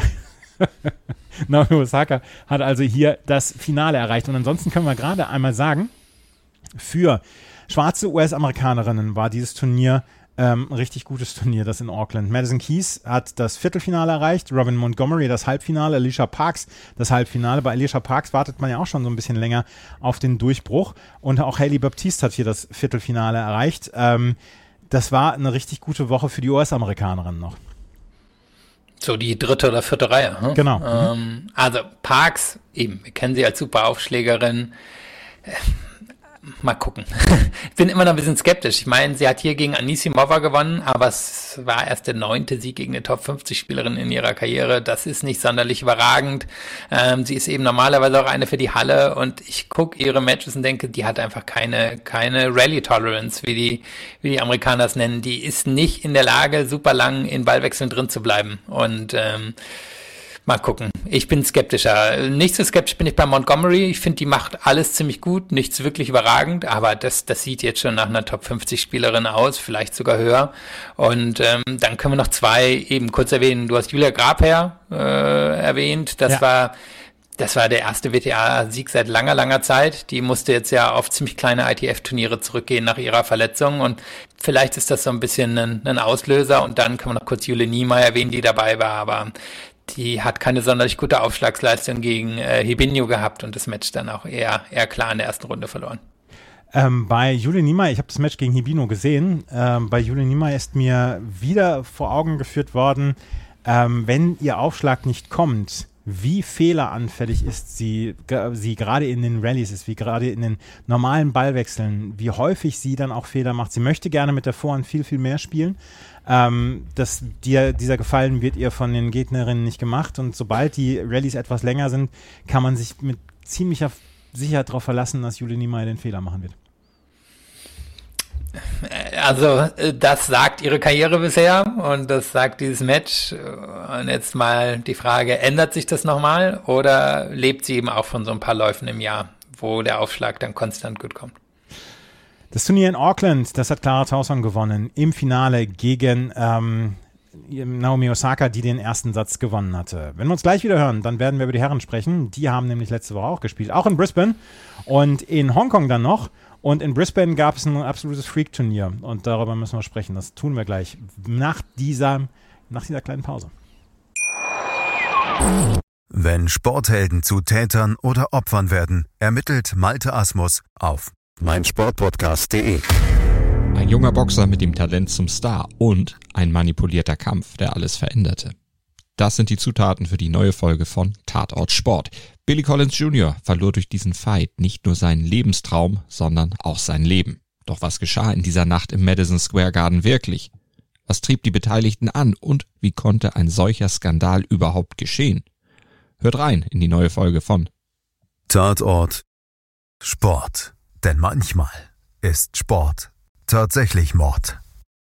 Speaker 4: Naomi Osaka hat also hier das Finale erreicht. Und ansonsten können wir gerade einmal sagen, für schwarze U S-Amerikanerinnen war dieses Turnier ähm, ein richtig gutes Turnier, das in Auckland. Madison Keys hat das Viertelfinale erreicht, Robin Montgomery das Halbfinale, Alicia Parks das Halbfinale. Bei Alicia Parks wartet man ja auch schon so ein bisschen länger auf den Durchbruch. Und auch Hailey Baptiste hat hier das Viertelfinale erreicht. Ähm, das war eine richtig gute Woche für die U S-Amerikanerinnen noch.
Speaker 5: So die dritte oder vierte Reihe. Hm?
Speaker 4: Genau.
Speaker 5: Ähm, also Parks, eben, wir kennen sie als super Aufschlägerin. Äh, mal gucken. Ich bin immer noch ein bisschen skeptisch. Ich meine, sie hat hier gegen Anisimova gewonnen, aber es war erst der neunte Sieg gegen eine Top fünfzig Spielerin in ihrer Karriere. Das ist nicht sonderlich überragend. Ähm, sie ist eben normalerweise auch eine für die Halle und ich gucke ihre Matches und denke, die hat einfach keine keine Rally-Tolerance, wie die wie die Amerikaner es nennen. Die ist nicht in der Lage, super lang in Ballwechseln drin zu bleiben. Und ähm, mal gucken. Ich bin skeptischer. Nicht so skeptisch bin ich bei Montgomery. Ich finde, die macht alles ziemlich gut. Nichts wirklich überragend, aber das das sieht jetzt schon nach einer Top fünfzig Spielerin aus, vielleicht sogar höher. Und ähm, dann können wir noch zwei eben kurz erwähnen. Du hast Julia Grabherr äh, erwähnt. Das ja. war das war der erste W T A-Sieg seit langer, langer Zeit. Die musste jetzt ja auf ziemlich kleine I T F-Turniere zurückgehen nach ihrer Verletzung und vielleicht ist das so ein bisschen ein, ein Auslöser. Und dann können wir noch kurz Jule Niemeyer erwähnen, die dabei war, aber die hat keine sonderlich gute Aufschlagsleistung gegen äh, Hibinho gehabt und das Match dann auch eher eher klar in der ersten Runde verloren.
Speaker 4: Ähm, bei Jule Niemeyer, ich habe das Match gegen Hibinho gesehen, ähm, bei Jule Niemeyer ist mir wieder vor Augen geführt worden, ähm, wenn ihr Aufschlag nicht kommt, wie fehleranfällig ist sie, sie gerade in den Rallyes ist, wie gerade in den normalen Ballwechseln, wie häufig sie dann auch Fehler macht. Sie möchte gerne mit der Vorhand viel, viel mehr spielen. Ähm, das, die, dieser Gefallen wird ihr von den Gegnerinnen nicht gemacht und sobald die Rallyes etwas länger sind, kann man sich mit ziemlicher Sicherheit darauf verlassen, dass Jule Niemeyer den Fehler machen wird.
Speaker 5: Also das sagt ihre Karriere bisher und das sagt dieses Match. Und jetzt mal die Frage, ändert sich das nochmal oder lebt sie eben auch von so ein paar Läufen im Jahr, wo der Aufschlag dann konstant gut kommt?
Speaker 4: Das Turnier in Auckland, das hat Clara Tauson gewonnen im Finale gegen ähm, Naomi Osaka, die den ersten Satz gewonnen hatte. Wenn wir uns gleich wieder hören, dann werden wir über die Herren sprechen. Die haben nämlich letzte Woche auch gespielt, auch in Brisbane und in Hongkong dann noch. Und in Brisbane gab es ein absolutes Freak-Turnier und darüber müssen wir sprechen. Das tun wir gleich nach dieser, nach dieser kleinen Pause.
Speaker 3: Wenn Sporthelden zu Tätern oder Opfern werden, ermittelt Malte Asmus auf meinsportpodcast punkt de.
Speaker 6: Ein junger Boxer mit dem Talent zum Star und ein manipulierter Kampf, der alles veränderte. Das sind die Zutaten für die neue Folge von Tatort Sport. Billy Collins Junior verlor durch diesen Fight nicht nur seinen Lebenstraum, sondern auch sein Leben. Doch was geschah in dieser Nacht im Madison Square Garden wirklich? Was trieb die Beteiligten an und wie konnte ein solcher Skandal überhaupt geschehen? Hört rein in die neue Folge von
Speaker 2: Tatort Sport. Denn manchmal ist Sport tatsächlich Mord.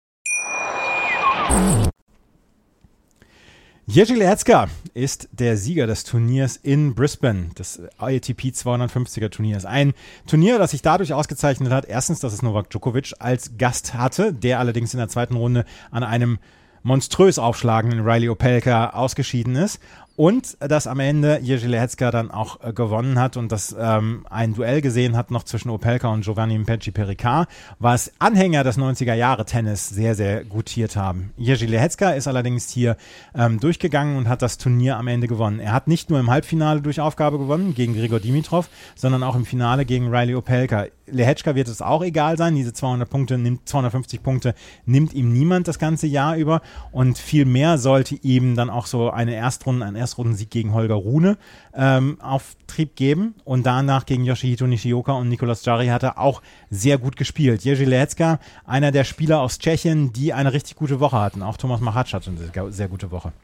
Speaker 4: Jiří Lehecka ist der Sieger des Turniers in Brisbane, des A T P zweihundertfünfziger Turniers. Ein Turnier, das sich dadurch ausgezeichnet hat, erstens, dass es Novak Djokovic als Gast hatte, der allerdings in der zweiten Runde an einem monströs aufschlagenden Riley Opelka ausgeschieden ist. Und dass am Ende Jiří Lehecka dann auch äh, gewonnen hat und das ähm, ein Duell gesehen hat noch zwischen Opelka und Giovanni Mpetshi-Perricard, was Anhänger des neunziger-Jahre-Tennis sehr, sehr gutiert haben. Jiří Lehecka ist allerdings hier ähm, durchgegangen und hat das Turnier am Ende gewonnen. Er hat nicht nur im Halbfinale durch Aufgabe gewonnen gegen Grigor Dimitrov, sondern auch im Finale gegen Riley Opelka. Lehecka wird es auch egal sein, diese zweihundert Punkte nimmt, zweihundertfünfzig Punkte nimmt ihm niemand das ganze Jahr über und viel mehr sollte ihm dann auch so eine Erstrunde, ein Erstrundensieg gegen Holger Rune ähm, Auftrieb geben und danach gegen Yoshihito Nishioka und Nicolas Jarry hat er auch sehr gut gespielt. Jiří Lehecka, einer der Spieler aus Tschechien, die eine richtig gute Woche hatten. Auch Thomas Machac hatte eine sehr, sehr gute Woche.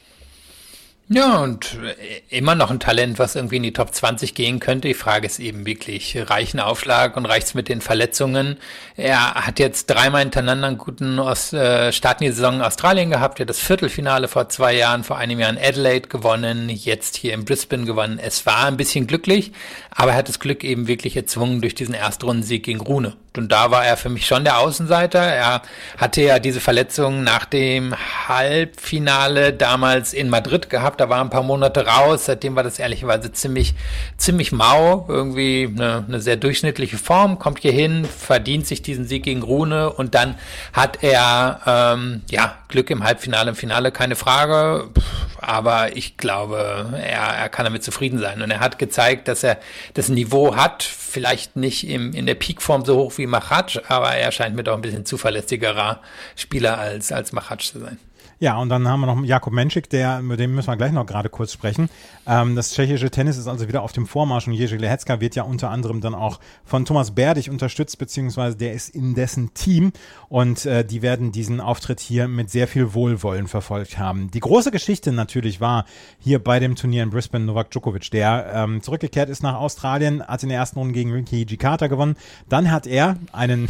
Speaker 5: Ja, und immer noch ein Talent, was irgendwie in die Top zwanzig gehen könnte. Die Frage ist eben wirklich, reichen Aufschlag und reicht's mit den Verletzungen? Er hat jetzt dreimal hintereinander einen guten Ost, äh, Start in die Saison in Australien gehabt. Er hat das Viertelfinale vor zwei Jahren, vor einem Jahr in Adelaide gewonnen, jetzt hier in Brisbane gewonnen. Es war ein bisschen glücklich, aber er hat das Glück eben wirklich erzwungen durch diesen Erstrundensieg gegen Rune. Und da war er für mich schon der Außenseiter. Er hatte ja diese Verletzung nach dem Halbfinale damals in Madrid gehabt. Da war ein paar Monate raus. Seitdem war das ehrlicherweise ziemlich, ziemlich mau. Irgendwie eine, eine sehr durchschnittliche Form. Kommt hier hin, verdient sich diesen Sieg gegen Rune und dann hat er, ähm, ja, Glück im Halbfinale, im Finale, keine Frage. Aber ich glaube, er, er kann damit zufrieden sein. Und er hat gezeigt, dass er das Niveau hat. Vielleicht nicht im, in der Peakform so hoch wie Machac, aber er scheint mir doch ein bisschen zuverlässigerer Spieler als, als Machac zu sein.
Speaker 4: Ja, und dann haben wir noch Jakub Menšík, der, mit dem müssen wir gleich noch gerade kurz sprechen. Ähm, das tschechische Tennis ist also wieder auf dem Vormarsch und Jiří Lehecka wird ja unter anderem dann auch von Thomas Berdych unterstützt, beziehungsweise der ist in dessen Team und äh, die werden diesen Auftritt hier mit sehr viel Wohlwollen verfolgt haben. Die große Geschichte natürlich war hier bei dem Turnier in Brisbane Novak Djokovic, der ähm, zurückgekehrt ist nach Australien, hat in der ersten Runde gegen Rinky Hijikata gewonnen. Dann hat er einen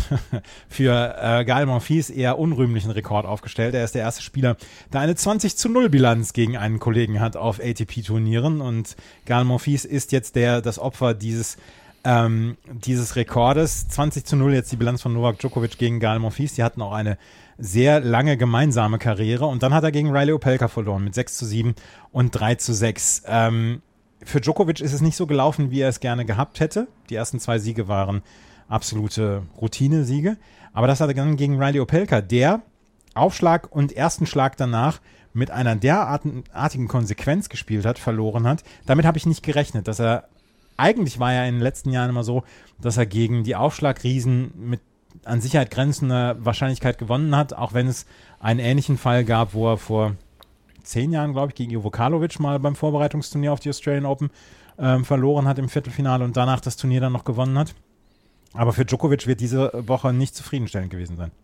Speaker 4: für äh, Gael Monfils eher unrühmlichen Rekord aufgestellt. Er ist der erste Spieler, der eine zwanzig zu null Bilanz gegen einen Kollegen hat auf A T P-Turnieren und Gael Monfils ist jetzt der das Opfer dieses ähm, dieses Rekordes. zwanzig zu null jetzt die Bilanz von Novak Djokovic gegen Gael Monfils. Die hatten auch eine sehr lange gemeinsame Karriere und dann hat er gegen Riley Opelka verloren mit sechs zu sieben und drei zu sechs. Ähm, für Djokovic ist es nicht so gelaufen, wie er es gerne gehabt hätte. Die ersten zwei Siege waren absolute Routine-Siege, aber das hat er dann gegen Riley Opelka, der Aufschlag und ersten Schlag danach mit einer derartigen Konsequenz gespielt hat, verloren hat. Damit habe ich nicht gerechnet, dass er, eigentlich war er in den letzten Jahren immer so, dass er gegen die Aufschlagriesen mit an Sicherheit grenzender Wahrscheinlichkeit gewonnen hat, auch wenn es einen ähnlichen Fall gab, wo er vor zehn Jahren, glaube ich, gegen Ivo Karlovic mal beim Vorbereitungsturnier auf die Australian Open ähm, verloren hat im Viertelfinale und danach das Turnier dann noch gewonnen hat. Aber für Djokovic wird diese Woche nicht zufriedenstellend gewesen sein.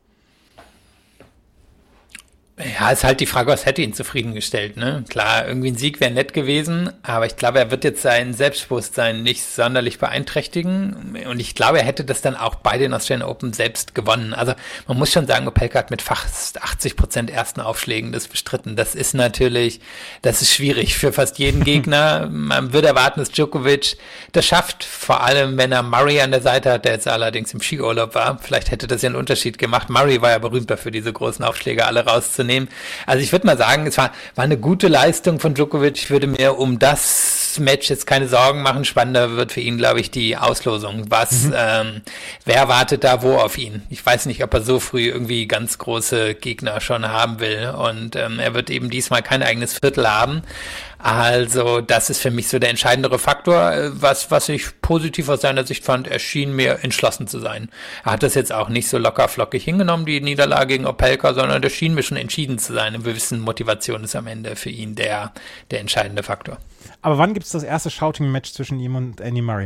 Speaker 5: Ja, ist halt die Frage, was hätte ihn zufriedengestellt, ne? Klar, irgendwie ein Sieg wäre nett gewesen, aber ich glaube, er wird jetzt sein Selbstbewusstsein nicht sonderlich beeinträchtigen und ich glaube, er hätte das dann auch bei den Australian Open selbst gewonnen. Also man muss schon sagen, Opelka hat mit fast achtzig Prozent ersten Aufschlägen das bestritten. Das ist natürlich, das ist schwierig für fast jeden Gegner. Man würde erwarten, dass Djokovic das schafft, vor allem wenn er Murray an der Seite hat, der jetzt allerdings im Skiurlaub war. Vielleicht hätte das ja einen Unterschied gemacht. Murray war ja berühmt dafür, diese großen Aufschläge alle rauszunehmen. Also ich würde mal sagen, es war, war eine gute Leistung von Djokovic. Ich würde mir um das Match jetzt keine Sorgen machen. Spannender wird für ihn, glaube ich, die Auslosung. Was, mhm. ähm, wer wartet da wo auf ihn? Ich weiß nicht, ob er so früh irgendwie ganz große Gegner schon haben will. Und ähm, er wird eben diesmal kein eigenes Viertel haben. Also das ist für mich so der entscheidendere Faktor. Was, was ich positiv aus seiner Sicht fand, er schien mir entschlossen zu sein. Er hat das jetzt auch nicht so locker flockig hingenommen, die Niederlage gegen Opelka, sondern der schien mir schon entschieden zu sein. Und wir wissen, Motivation ist am Ende für ihn der, der entscheidende Faktor.
Speaker 4: Aber wann gibt es das erste Shouting-Match zwischen ihm und Andy Murray?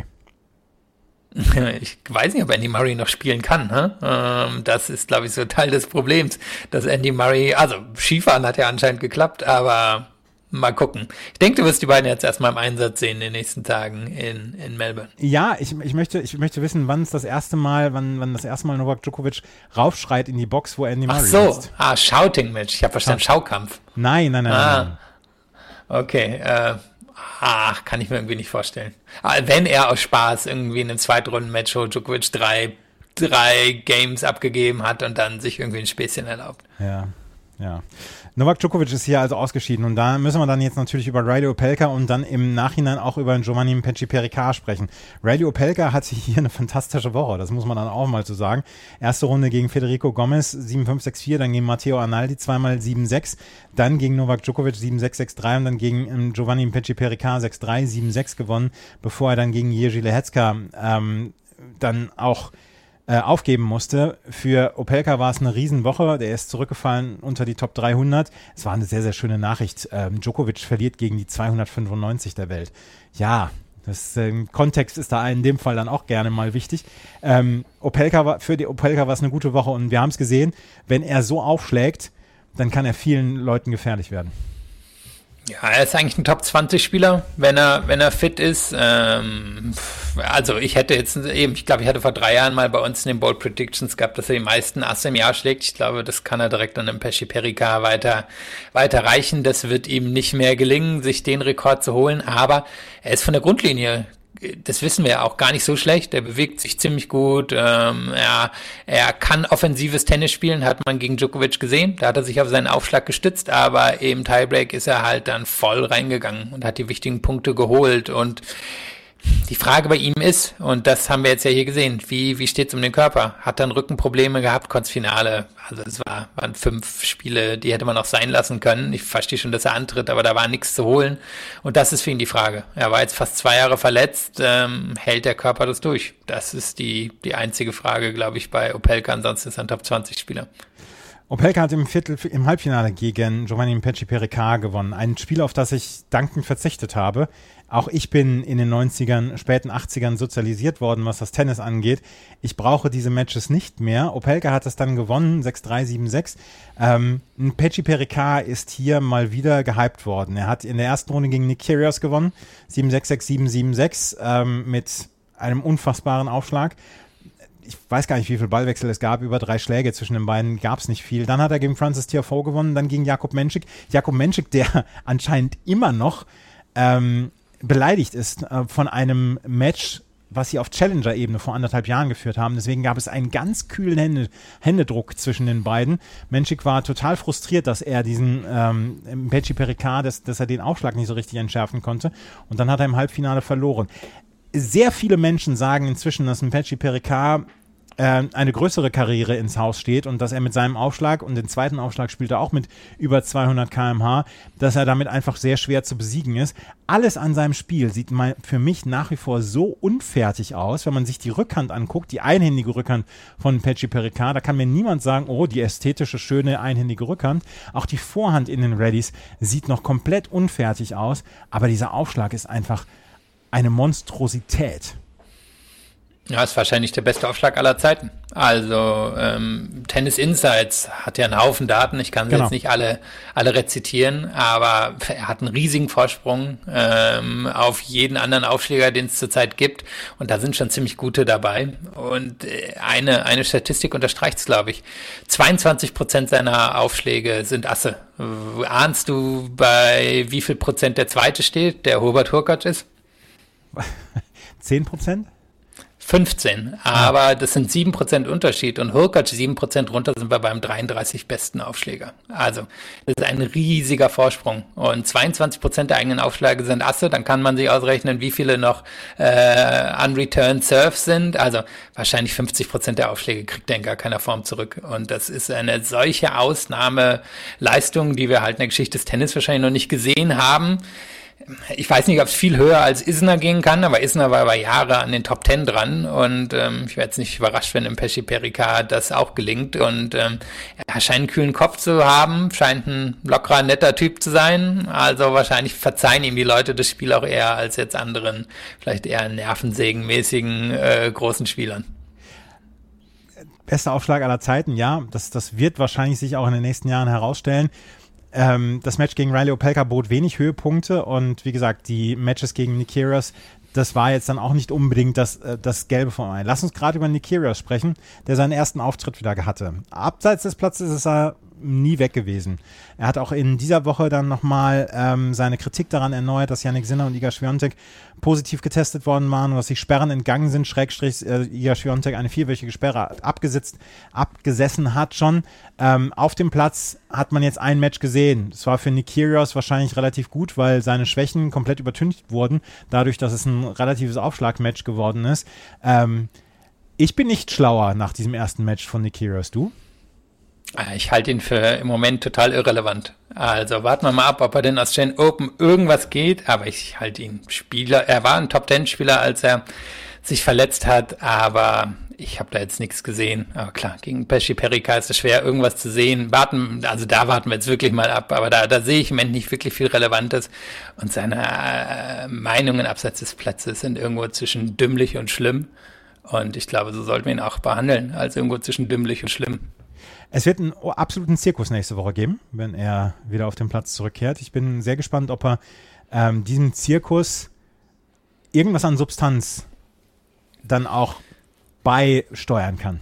Speaker 5: Ich weiß nicht, ob Andy Murray noch spielen kann. Hä? Ähm, das ist, glaube ich, so Teil des Problems, dass Andy Murray, also Skifahren hat ja anscheinend geklappt, aber mal gucken. Ich denke, du wirst die beiden jetzt erstmal im Einsatz sehen in den nächsten Tagen in, in Melbourne.
Speaker 4: Ja, ich, ich, möchte, ich möchte wissen, wann es das erste Mal, wann, wann das erste Mal Novak Djokovic raufschreit in die Box, wo Andy Murray ist.
Speaker 5: Ach so, sitzt. ah, Shouting-Match. Ich habe verstanden,
Speaker 4: Schau-
Speaker 5: Schaukampf.
Speaker 4: Nein, nein, nein.
Speaker 5: Ah,
Speaker 4: nein.
Speaker 5: okay, äh, Ach, kann ich mir irgendwie nicht vorstellen. Wenn er aus Spaß irgendwie in einem Zweitrunden-Match, wo Djokovic drei, drei Games abgegeben hat und dann sich irgendwie ein Späßchen erlaubt.
Speaker 4: Ja, ja. Novak Djokovic ist hier also ausgeschieden und da müssen wir dann jetzt natürlich über Riley Opelka und dann im Nachhinein auch über Giovanni Pesci-Pericard sprechen. Riley Opelka hatte hier eine fantastische Woche, das muss man dann auch mal so sagen. Erste Runde gegen Federico Gomez, sieben fünf, sechs vier, dann gegen Matteo Arnaldi zweimal sieben sechs, dann gegen Novak Djokovic sieben sechs, sechs drei und dann gegen ähm, Giovanni Pesci-Pericard sechs drei, sieben sechs gewonnen, bevor er dann gegen Jerzy Lehecka ähm, dann auch Äh, aufgeben musste. Für Opelka war es eine Riesenwoche. Der ist zurückgefallen unter die Top dreihundert. Es war eine sehr, sehr schöne Nachricht. Ähm, Djokovic verliert gegen die zweihundertfünfundneunzig der Welt. Ja, das ähm, Kontext ist da in dem Fall dann auch gerne mal wichtig. Ähm, Opelka war, für die Opelka war es eine gute Woche und wir haben es gesehen, wenn er so aufschlägt, dann kann er vielen Leuten gefährlich werden.
Speaker 5: Ja, er ist eigentlich ein Top zwanzig Spieler, wenn er, wenn er fit ist. Ähm, also ich hätte jetzt eben, ich glaube, ich hatte vor drei Jahren mal bei uns in den Bold Predictions gehabt, dass er die meisten Asse im Jahr schlägt. Ich glaube, das kann er direkt an dem Pesci-Pericard weiter, weiter reichen. Das wird ihm nicht mehr gelingen, sich den Rekord zu holen, aber er ist von der Grundlinie, das wissen wir ja auch, gar nicht so schlecht. Er bewegt sich ziemlich gut. Ähm, er, er kann offensives Tennis spielen, hat man gegen Djokovic gesehen. Da hat er sich auf seinen Aufschlag gestützt, aber im Tiebreak ist er halt dann voll reingegangen und hat die wichtigen Punkte geholt. Und die Frage bei ihm ist, und das haben wir jetzt ja hier gesehen, wie, wie steht's um den Körper? Hat dann Rückenprobleme gehabt, konnte Finale. Also es war, waren fünf Spiele, die hätte man auch sein lassen können. Ich verstehe schon, dass er antritt, aber da war nichts zu holen. Und das ist für ihn die Frage. Er war jetzt fast zwei Jahre verletzt, ähm, hält der Körper das durch? Das ist die, die einzige Frage, glaube ich, bei Opelka. Ansonsten ist er ein Top zwanzig Spieler.
Speaker 4: Opelka hat im Viertel, im Halbfinale gegen Giovanni Pesci-Pericard gewonnen. Ein Spiel, auf das ich dankend verzichtet habe. Auch ich bin in den neunzigern, späten achtzigern sozialisiert worden, was das Tennis angeht. Ich brauche diese Matches nicht mehr. Opelka hat es dann gewonnen, sechs drei, sieben sechs. Ähm, Pesci-Pericard ist hier mal wieder gehypt worden. Er hat in der ersten Runde gegen Nick Kyrgios gewonnen, sieben sechs, sechs sieben, sieben sechs, ähm, mit einem unfassbaren Aufschlag. Ich weiß gar nicht, wie viel Ballwechsel es gab, über drei Schläge zwischen den beiden gab es nicht viel. Dann hat er gegen Francis Tiafoe gewonnen, dann gegen Jakub Menšik. Jakub Menšik, der anscheinend immer noch ähm, beleidigt ist äh, von einem Match, was sie auf Challenger-Ebene vor anderthalb Jahren geführt haben. Deswegen gab es einen ganz kühlen Hände, Händedruck zwischen den beiden. Menšik war total frustriert, dass er diesen ähm, Pesci-Pericard, dass, dass er den Aufschlag nicht so richtig entschärfen konnte. Und dann hat er im Halbfinale verloren. Sehr viele Menschen sagen inzwischen, dass ein Pesci-Pericard äh, eine größere Karriere ins Haus steht und dass er mit seinem Aufschlag, und den zweiten Aufschlag spielt er auch mit über zweihundert Kilometer pro Stunde, dass er damit einfach sehr schwer zu besiegen ist. Alles an seinem Spiel sieht mal für mich nach wie vor so unfertig aus, wenn man sich die Rückhand anguckt, die einhändige Rückhand von Pesci-Pericard. Da kann mir niemand sagen, oh, die ästhetische, schöne einhändige Rückhand. Auch die Vorhand in den Readies sieht noch komplett unfertig aus, aber dieser Aufschlag ist einfach eine Monstrosität.
Speaker 5: Ja, ist wahrscheinlich der beste Aufschlag aller Zeiten. Also ähm, Tennis Insights hat ja einen Haufen Daten. Ich kann sie
Speaker 4: Genau.
Speaker 5: jetzt nicht alle alle rezitieren, aber er hat einen riesigen Vorsprung ähm, auf jeden anderen Aufschläger, den es zurzeit gibt. Und da sind schon ziemlich gute dabei. Und äh, eine eine Statistik unterstreicht es, glaube ich. zweiundzwanzig Prozent seiner Aufschläge sind Asse. Äh, ahnst du, bei wie viel Prozent der zweite steht, der Hubert Hurkacz ist?
Speaker 4: zehn Prozent?
Speaker 5: fünfzehn, aber das sind sieben Prozent Unterschied und Hurkacz sieben Prozent runter sind wir beim dreiunddreißig besten Aufschläger. Also das ist ein riesiger Vorsprung und zweiundzwanzig Prozent der eigenen Aufschläge sind Asse, dann kann man sich ausrechnen, wie viele noch äh, unreturned Serves sind, also wahrscheinlich fünfzig Prozent der Aufschläge kriegt er in gar keiner Form zurück und das ist eine solche Ausnahmeleistung, die wir halt in der Geschichte des Tennis wahrscheinlich noch nicht gesehen haben. ich weiß nicht, ob es viel höher als Isner gehen kann, aber Isner war über Jahre an den Top Ten dran und ähm, ich wäre jetzt nicht überrascht, wenn im Pesci Perica das auch gelingt und ähm, er scheint einen kühlen Kopf zu haben, scheint ein lockerer, netter Typ zu sein, also wahrscheinlich verzeihen ihm die Leute das Spiel auch eher als jetzt anderen, vielleicht eher nervensägenmäßigen äh, großen Spielern.
Speaker 4: Bester Aufschlag aller Zeiten, ja, das, das wird wahrscheinlich sich auch in den nächsten Jahren herausstellen. Ähm, das Match gegen Riley Opelka bot wenig Höhepunkte und wie gesagt, die Matches gegen Nick Kyrgios, das war jetzt dann auch nicht unbedingt das, das Gelbe vom Ei. Lass uns gerade über Nick Kyrgios sprechen, der seinen ersten Auftritt wieder hatte. Abseits des Platzes ist er nie weg gewesen. Er hat auch in dieser Woche dann nochmal ähm, seine Kritik daran erneuert, dass Jannik Sinner und Iga Swiatek positiv getestet worden waren und dass sich Sperren entgangen sind, Schrägstrich äh, Iga Swiatek eine vierwöchige Sperre abgesetzt, abgesessen hat schon. Ähm, auf dem Platz hat man jetzt ein Match gesehen. Es war für Nick Kyrgios wahrscheinlich relativ gut, weil seine Schwächen komplett übertüncht wurden, dadurch, dass es ein relatives Aufschlagmatch geworden ist. Ähm, ich bin nicht schlauer nach diesem ersten Match von Nick Kyrgios, du?
Speaker 5: Ich halte ihn für im Moment total irrelevant. Also warten wir mal ab, ob er denn aus Australian Open irgendwas geht, aber ich halte ihn Spieler. Er war ein Top-Ten-Spieler, als er sich verletzt hat, aber ich habe da jetzt nichts gesehen. Aber klar, gegen Pesci Perica ist es schwer, irgendwas zu sehen. Warten, also da warten wir jetzt wirklich mal ab, aber da, da sehe ich im Moment nicht wirklich viel Relevantes und seine äh, Meinungen abseits des Platzes sind irgendwo zwischen dümmlich und schlimm und ich glaube, so sollten wir ihn auch behandeln, als irgendwo zwischen dümmlich und schlimm.
Speaker 4: Es wird einen absoluten Zirkus nächste Woche geben, wenn er wieder auf den Platz zurückkehrt. Ich bin sehr gespannt, ob er ähm, diesem Zirkus irgendwas an Substanz dann auch beisteuern kann.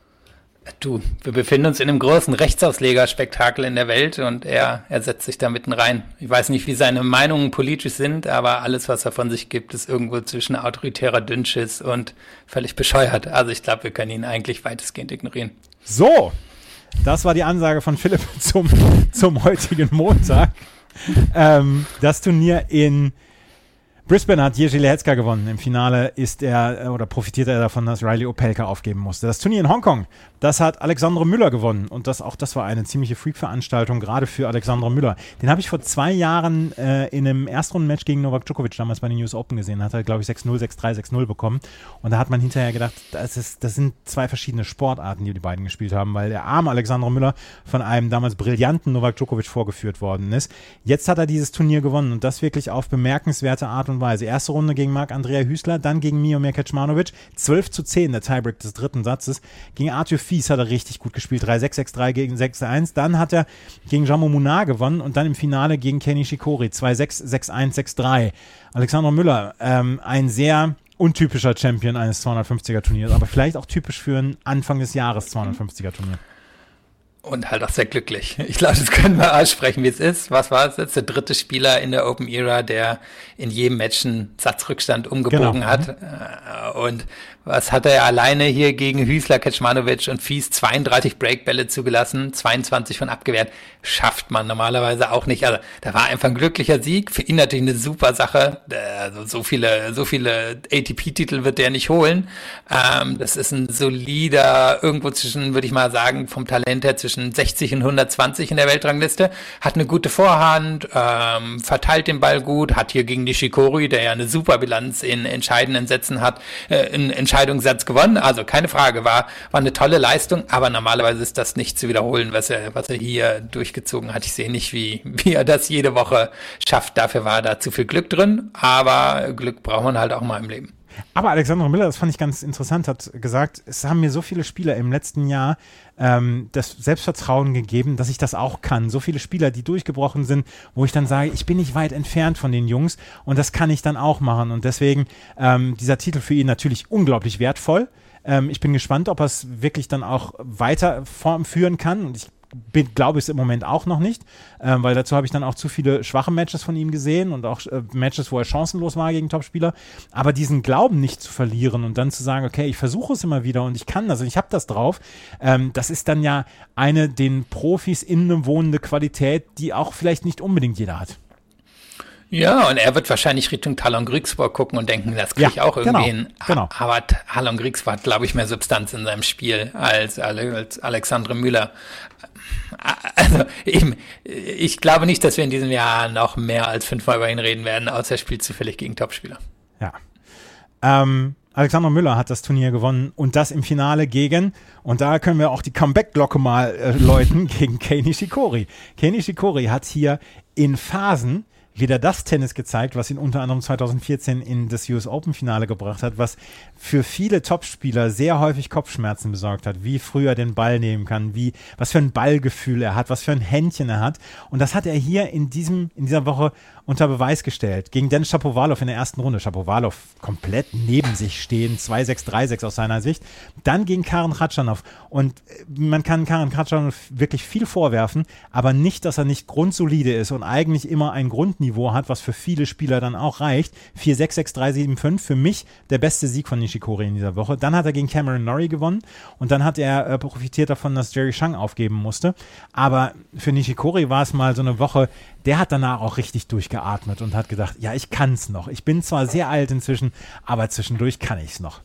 Speaker 5: Du, wir befinden uns in einem großen Rechtsauslegerspektakel in der Welt und er, er setzt sich da mitten rein. Ich weiß nicht, wie seine Meinungen politisch sind, aber alles, was er von sich gibt, ist irgendwo zwischen autoritärer Dünnschiss und völlig bescheuert. Also ich glaube, wir können ihn eigentlich weitestgehend ignorieren.
Speaker 4: So, das war die Ansage von Philipp zum, zum heutigen Montag. Ähm, das Turnier in Brisbane hat Jerzy Lehecka gewonnen. Im Finale ist er oder profitierte er davon, dass Riley Opelka aufgeben musste. Das Turnier in Hongkong, das hat Alexandre Müller gewonnen. Und das auch das war eine ziemliche Freak-Veranstaltung, gerade für Alexandre Müller. Den habe ich vor zwei Jahren äh, in einem Erstrundenmatch gegen Novak Djokovic damals bei den U S Open gesehen. Da hat er, glaube ich, sechs null, sechs drei, sechs null bekommen. Und da hat man hinterher gedacht, das, ist, das sind zwei verschiedene Sportarten, die die beiden gespielt haben, weil der arme Alexandre Müller von einem damals brillanten Novak Djokovic vorgeführt worden ist. Jetzt hat er dieses Turnier gewonnen und das wirklich auf bemerkenswerte Art und Weise. Erste Runde gegen Marc-Andrea Hüßler, dann gegen Miomir Kecmanovic, zwölf zu zehn der Tiebreak des dritten Satzes. Gegen Arthur Fies hat er richtig gut gespielt, drei sechs, sechs drei gegen sechs eins. Dann hat er gegen Jammo Munar gewonnen und dann im Finale gegen Kenny Shikori, zwei sechs, sechs eins, sechs drei. Alexandre Müller, ähm, ein sehr untypischer Champion eines zweihundertfünfziger Turniers, aber vielleicht auch typisch für ein Anfang des Jahres zweihundertfünfziger Turnier.
Speaker 5: Und halt auch sehr glücklich. Ich glaube, das können wir aussprechen, wie es ist. Was war es jetzt? Der dritte Spieler in der Open Era, der in jedem Match einen Satzrückstand umgebogen genau. hat. Und was hat er alleine hier gegen Hüßler, Kecmanovic und Fies zweiunddreißig Breakbälle zugelassen, zweiundzwanzig von abgewehrt. Schafft man normalerweise auch nicht. Also da war einfach ein glücklicher Sieg. Für ihn natürlich eine super Sache. Also so viele, so viele A T P-Titel wird der nicht holen. Ähm, das ist ein solider, irgendwo zwischen, würde ich mal sagen, vom Talent her zwischen sechzig und hundertzwanzig in der Weltrangliste. Hat eine gute Vorhand, ähm, verteilt den Ball gut, hat hier gegen Nishikori, der ja eine super Bilanz in entscheidenden Sätzen hat, äh, einen Entscheidungssatz gewonnen. Also keine Frage, war, war eine tolle Leistung, aber normalerweise ist das nicht zu wiederholen, was er, was er hier durchgezogen hat. Ich sehe nicht, wie, wie er das jede Woche schafft. Dafür war da zu viel Glück drin, aber Glück braucht man halt auch mal im Leben.
Speaker 4: Aber Alexandre Müller, das fand ich ganz interessant, hat gesagt, es haben mir so viele Spieler im letzten Jahr ähm, das Selbstvertrauen gegeben, dass ich das auch kann. So viele Spieler, die durchgebrochen sind, wo ich dann sage, ich bin nicht weit entfernt von den Jungs und das kann ich dann auch machen. Und deswegen ähm, dieser Titel für ihn natürlich unglaublich wertvoll. Ähm, ich bin gespannt, ob er es wirklich dann auch weiter fortführen kann und ich Bin, glaube ich es im Moment auch noch nicht, ähm, weil dazu habe ich dann auch zu viele schwache Matches von ihm gesehen und auch äh, Matches, wo er chancenlos war gegen Topspieler, aber diesen Glauben nicht zu verlieren und dann zu sagen, okay, ich versuche es immer wieder und ich kann das und ich habe das drauf, ähm, das ist dann ja eine den Profis innewohnende Qualität, die auch vielleicht nicht unbedingt jeder hat.
Speaker 5: Ja, und er wird wahrscheinlich Richtung Talon Griegsborg gucken und denken, das kriege ich ja, auch irgendwie
Speaker 4: genau,
Speaker 5: hin.
Speaker 4: Genau.
Speaker 5: Aber Talon Griegsborg hat, glaube ich, mehr Substanz in seinem Spiel als, als Alexandre Müller. Also eben, ich glaube nicht, dass wir in diesem Jahr noch mehr als fünfmal über ihn reden werden, außer er spielt zufällig gegen Topspieler.
Speaker 4: Ja. Ähm, Alexander Müller hat das Turnier gewonnen und das im Finale gegen, und da können wir auch die Comeback-Glocke mal äh, läuten, gegen Kei Nishikori. Kei Nishikori hat hier in Phasen wieder das Tennis gezeigt, was ihn unter anderem zwanzig vierzehn in das U S Open-Finale gebracht hat, was für viele Topspieler sehr häufig Kopfschmerzen besorgt hat, wie früh er den Ball nehmen kann, wie, was für ein Ballgefühl er hat, was für ein Händchen er hat. Und das hat er hier in diesem, in dieser Woche unter Beweis gestellt. Gegen Denis Shapovalov in der ersten Runde. Shapovalov komplett neben sich stehen, zwei sechs, drei sechs aus seiner Sicht. Dann gegen Karen Khachanov. Und man kann Karen Khachanov wirklich viel vorwerfen, aber nicht, dass er nicht grundsolide ist und eigentlich immer ein Grundniveau hat, was für viele Spieler dann auch reicht. vier sechs, sechs drei, sieben fünf, für mich der beste Sieg von Nishikori in dieser Woche. Dann hat er gegen Cameron Norrie gewonnen und dann hat er äh, profitiert davon, dass Jerry Shang aufgeben musste. Aber für Nishikori war es mal so eine Woche, der hat danach auch richtig durchgeatmet und hat gedacht, ja, ich kann's noch. Ich bin zwar sehr alt inzwischen, aber zwischendurch kann ich's noch.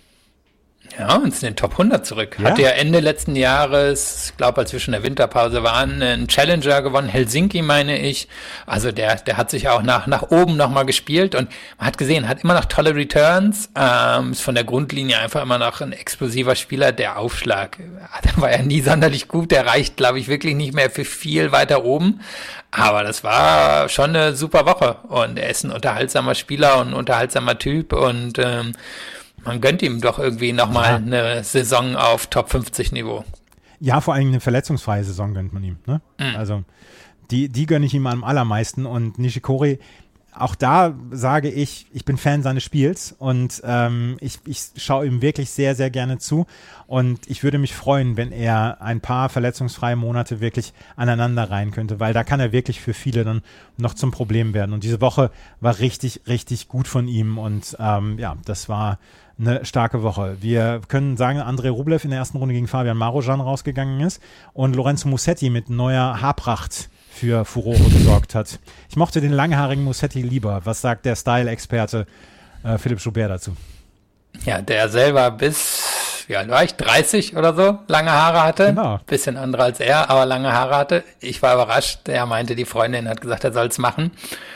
Speaker 5: Ja, und ist in den Top hundert zurück.
Speaker 4: Ja.
Speaker 5: Hatte ja Ende letzten Jahres, ich glaube, als wir schon in der Winterpause waren, einen Challenger gewonnen, Helsinki meine ich. Also der der hat sich auch nach nach oben nochmal gespielt und man hat gesehen, hat immer noch tolle Returns, ähm, ist von der Grundlinie einfach immer noch ein explosiver Spieler. Der Aufschlag, der war ja nie sonderlich gut, der reicht, glaube ich, wirklich nicht mehr für viel weiter oben. Aber das war schon eine super Woche und er ist ein unterhaltsamer Spieler und ein unterhaltsamer Typ und ähm, man gönnt ihm doch irgendwie nochmal ja. eine Saison auf Top fünfzig Niveau.
Speaker 4: Ja, vor allem eine verletzungsfreie Saison gönnt man ihm. Ne? Mhm. Also die, die gönne ich ihm am allermeisten. Und Nishikori, auch da sage ich, ich bin Fan seines Spiels und ähm, ich, ich schaue ihm wirklich sehr, sehr gerne zu. Und ich würde mich freuen, wenn er ein paar verletzungsfreie Monate wirklich aneinander rein könnte, weil da kann er wirklich für viele dann noch zum Problem werden. Und diese Woche war richtig, richtig gut von ihm. Und ähm, ja, das war eine starke Woche. Wir können sagen, Andrei Rublev in der ersten Runde gegen Fabian Marozsan rausgegangen ist und Lorenzo Musetti mit neuer Haarpracht für Furore gesorgt hat. Ich mochte den langhaarigen Musetti lieber. Was sagt der Style-Experte äh, Philipp Joubert dazu?
Speaker 5: Ja, der selber bis, wie alt war ich, dreißig oder so, lange Haare hatte.
Speaker 4: Genau.
Speaker 5: Bisschen andere als er, aber lange Haare hatte. Ich war überrascht. Er meinte, die Freundin hat gesagt, er soll es machen.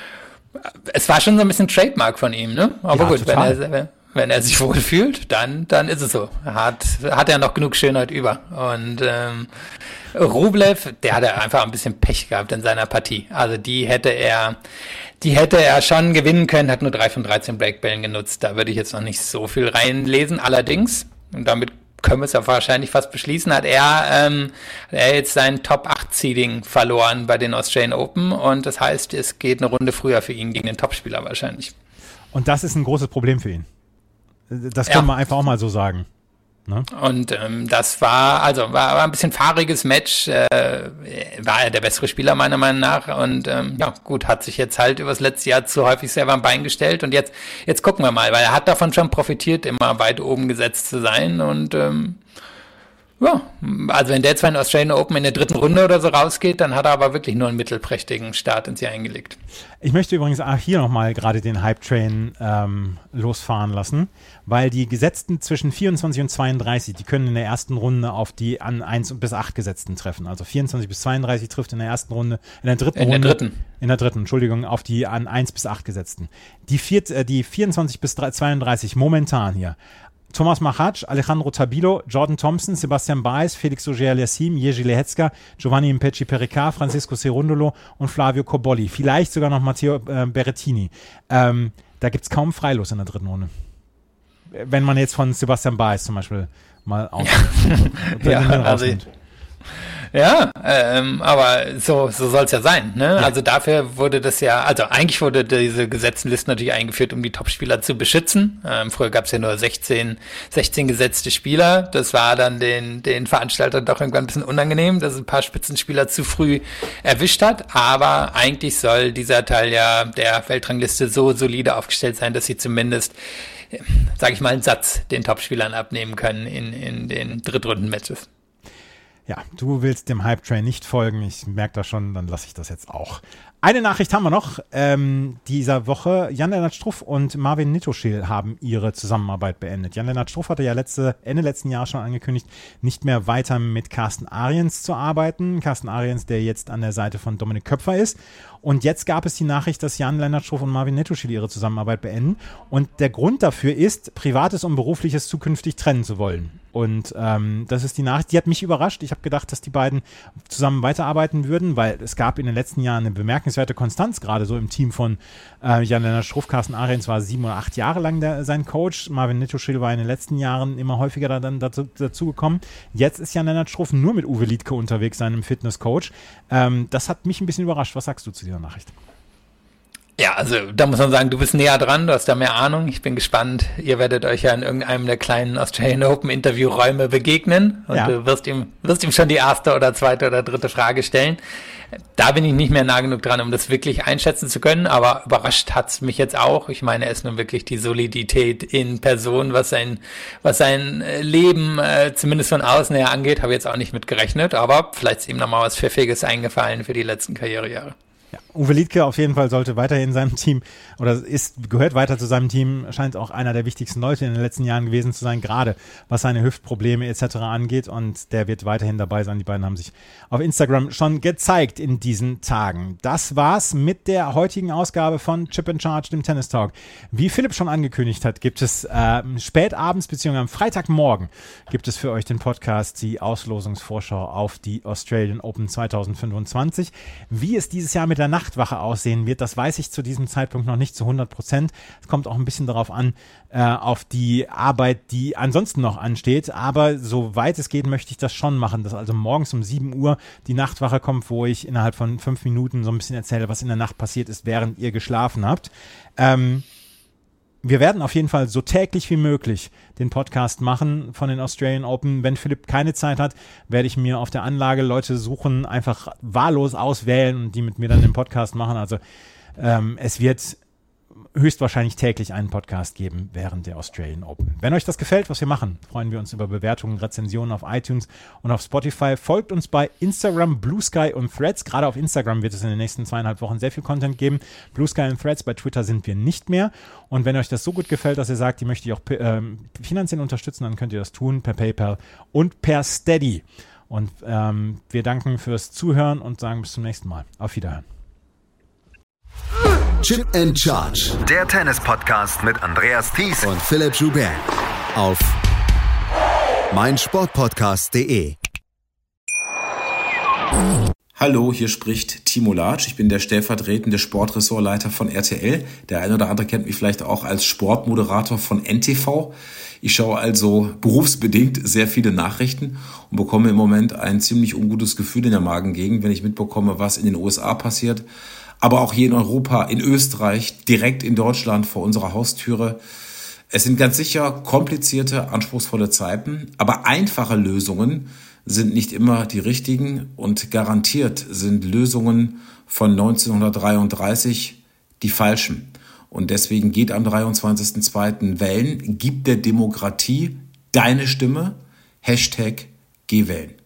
Speaker 5: Es war schon so ein bisschen Trademark von ihm, ne? Aber
Speaker 4: ja,
Speaker 5: gut,
Speaker 4: total.
Speaker 5: wenn er... Wenn er sich wohl fühlt, dann dann ist es so. Hat hat er noch genug Schönheit über. Und ähm, Rublev, der hatte einfach ein bisschen Pech gehabt in seiner Partie. Also die hätte er, die hätte er schon gewinnen können, hat nur drei von dreizehn Breakbällen genutzt. Da würde ich jetzt noch nicht so viel reinlesen. Allerdings, und damit können wir es ja wahrscheinlich fast beschließen, hat er, ähm, er jetzt sein Top acht Seeding verloren bei den Australian Open. Und das heißt, es geht eine Runde früher für ihn gegen den Topspieler wahrscheinlich.
Speaker 4: Und das ist ein großes Problem für ihn. Das können ja. wir einfach auch mal so sagen. Ne?
Speaker 5: Und ähm, das war, also war, war ein bisschen fahriges Match, äh, war er der bessere Spieler meiner Meinung nach und ähm, ja gut, hat sich jetzt halt übers letzte Jahr zu häufig selber am Bein gestellt und jetzt jetzt gucken wir mal, weil er hat davon schon profitiert, immer weit oben gesetzt zu sein und ähm, ja, also wenn der zwar in Australian Open in der dritten Runde oder so rausgeht, dann hat er aber wirklich nur einen mittelprächtigen Start ins Jahr eingelegt.
Speaker 4: Ich möchte übrigens auch hier nochmal gerade den Hype-Train ähm, losfahren lassen, weil die Gesetzten zwischen vierundzwanzig und zweiunddreißig, die können in der ersten Runde auf die an eins bis acht Gesetzten treffen. Also vierundzwanzig bis zweiunddreißig trifft in der ersten Runde, in der dritten
Speaker 5: in
Speaker 4: Runde.
Speaker 5: Der dritten.
Speaker 4: In der dritten, Entschuldigung, auf die an eins bis acht Gesetzten. Die, vier, äh, die vierundzwanzig bis zweiunddreißig momentan hier. Thomas Machac, Alejandro Tabilo, Jordan Thompson, Sebastian Baez, Felix Auger-Aliassime, Jerzy Lehecka, Giovanni Impeci-Pericard, Francisco Cerundolo und Flavio Cobolli. Vielleicht sogar noch Matteo äh, Berrettini. Ähm, da gibt es kaum Freilos in der dritten Runde. Wenn man jetzt von Sebastian Baez zum Beispiel mal aus.
Speaker 5: Ja, also ja, ähm, aber so so soll es ja sein, ne? Ja. Also dafür wurde das ja, also eigentlich wurde diese Gesetzenliste natürlich eingeführt, um die Topspieler zu beschützen. Ähm, früher gab es ja nur sechzehn, sechzehn gesetzte Spieler. Das war dann den den Veranstaltern doch irgendwann ein bisschen unangenehm, dass es ein paar Spitzenspieler zu früh erwischt hat. Aber eigentlich soll dieser Teil ja der Weltrangliste so solide aufgestellt sein, dass sie zumindest, sage ich mal, einen Satz den Topspielern abnehmen können in in den Drittrunden-Matches.
Speaker 4: Ja, du willst dem Hype-Train nicht folgen. Ich merke das schon, dann lasse ich das jetzt auch. Eine Nachricht haben wir noch ähm, dieser Woche. Jan-Lennart Struff und Marvin Nittoschil haben ihre Zusammenarbeit beendet. Jan-Lennart Struff hatte ja letzte, Ende letzten Jahres schon angekündigt, nicht mehr weiter mit Carsten Ariens zu arbeiten. Carsten Ariens, der jetzt an der Seite von Dominik Köpfer ist. Und jetzt gab es die Nachricht, dass Jan-Lennart Struff und Marvin Nittoschil ihre Zusammenarbeit beenden. Und der Grund dafür ist, Privates und Berufliches zukünftig trennen zu wollen. Und ähm, das ist die Nachricht, die hat mich überrascht. Ich habe gedacht, dass die beiden zusammen weiterarbeiten würden, weil es gab in den letzten Jahren eine bemerkenswerte Konstanz, gerade so im Team von äh, Jan-Lennart Struff. Carsten Ariens war sieben oder acht Jahre lang der, sein Coach. Marvin Nittoschil war in den letzten Jahren immer häufiger da, dann dazu, dazu gekommen. Jetzt ist Jan-Lennart Struff nur mit Uwe Liedtke unterwegs, seinem Fitnesscoach. Ähm, das hat mich ein bisschen überrascht. Was sagst du zu dieser Nachricht?
Speaker 5: Ja, also da muss man sagen, du bist näher dran, du hast da mehr Ahnung. Ich bin gespannt. Ihr werdet euch ja in irgendeinem der kleinen Australian Open Interviewräume begegnen und ja. du wirst ihm, wirst ihm schon die erste oder zweite oder dritte Frage stellen. Da bin ich nicht mehr nah genug dran, um das wirklich einschätzen zu können, aber überrascht hat's mich jetzt auch. Ich meine, er ist nun wirklich die Solidität in Person, was sein, was sein Leben äh, zumindest von außen her angeht, habe ich jetzt auch nicht mit gerechnet, aber vielleicht ist ihm nochmal was Pfiffiges eingefallen für die letzten Karrierejahre.
Speaker 4: Ja, Uwe Liedtke auf jeden Fall sollte weiterhin in seinem Team oder ist gehört weiter zu seinem Team, scheint auch einer der wichtigsten Leute in den letzten Jahren gewesen zu sein, gerade was seine Hüftprobleme et cetera angeht, und der wird weiterhin dabei sein. Die beiden haben sich auf Instagram schon gezeigt in diesen Tagen. Das war's mit der heutigen Ausgabe von Chip and Charge, dem Tennis Talk. Wie Philipp schon angekündigt hat, gibt es äh, spät abends bzw. am Freitagmorgen gibt es für euch den Podcast, die Auslosungsvorschau auf die Australian Open zwanzig fünfundzwanzig. Wie es dieses Jahr mit der Nachtwache aussehen wird, das weiß ich zu diesem Zeitpunkt noch nicht zu hundert Prozent. Es kommt auch ein bisschen darauf an, äh, auf die Arbeit, die ansonsten noch ansteht, aber soweit es geht, möchte ich das schon machen, dass also morgens um sieben Uhr die Nachtwache kommt, wo ich innerhalb von fünf Minuten so ein bisschen erzähle, was in der Nacht passiert ist, während ihr geschlafen habt. Ähm, Wir werden auf jeden Fall so täglich wie möglich den Podcast machen von den Australian Open. Wenn Philipp keine Zeit hat, werde ich mir auf der Anlage Leute suchen, einfach wahllos auswählen und die mit mir dann den Podcast machen. Also ähm, es wird höchstwahrscheinlich täglich einen Podcast geben während der Australian Open. Wenn euch das gefällt, was wir machen, freuen wir uns über Bewertungen, Rezensionen auf iTunes und auf Spotify. Folgt uns bei Instagram, Blue Sky und Threads. Gerade auf Instagram wird es in den nächsten zweieinhalb Wochen sehr viel Content geben. Blue Sky und Threads, bei Twitter sind wir nicht mehr. Und wenn euch das so gut gefällt, dass ihr sagt, die möchte ich auch ähm, finanziell unterstützen, dann könnt ihr das tun per PayPal und per Steady. Und ähm, wir danken fürs Zuhören und sagen bis zum nächsten Mal. Auf Wiederhören.
Speaker 3: Chip and Charge. Der Tennis-Podcast mit Andreas Thies und Philipp Joubert. Auf meinsportpodcast punkt de.
Speaker 7: Hallo, hier spricht Timo Latsch. Ich bin der stellvertretende Sportressortleiter von R T L. Der eine oder andere kennt mich vielleicht auch als Sportmoderator von N T V. Ich schaue also berufsbedingt sehr viele Nachrichten und bekomme im Moment ein ziemlich ungutes Gefühl in der Magengegend, wenn ich mitbekomme, was in den U S A passiert. Aber auch hier in Europa, in Österreich, direkt in Deutschland vor unserer Haustüre. Es sind ganz sicher komplizierte, anspruchsvolle Zeiten, aber einfache Lösungen sind nicht immer die richtigen und garantiert sind Lösungen von neunzehnhundertdreiunddreißig die falschen. Und deswegen geht am dreiundzwanzigsten zweiten wählen, gib der Demokratie deine Stimme, Hashtag Geh wählen.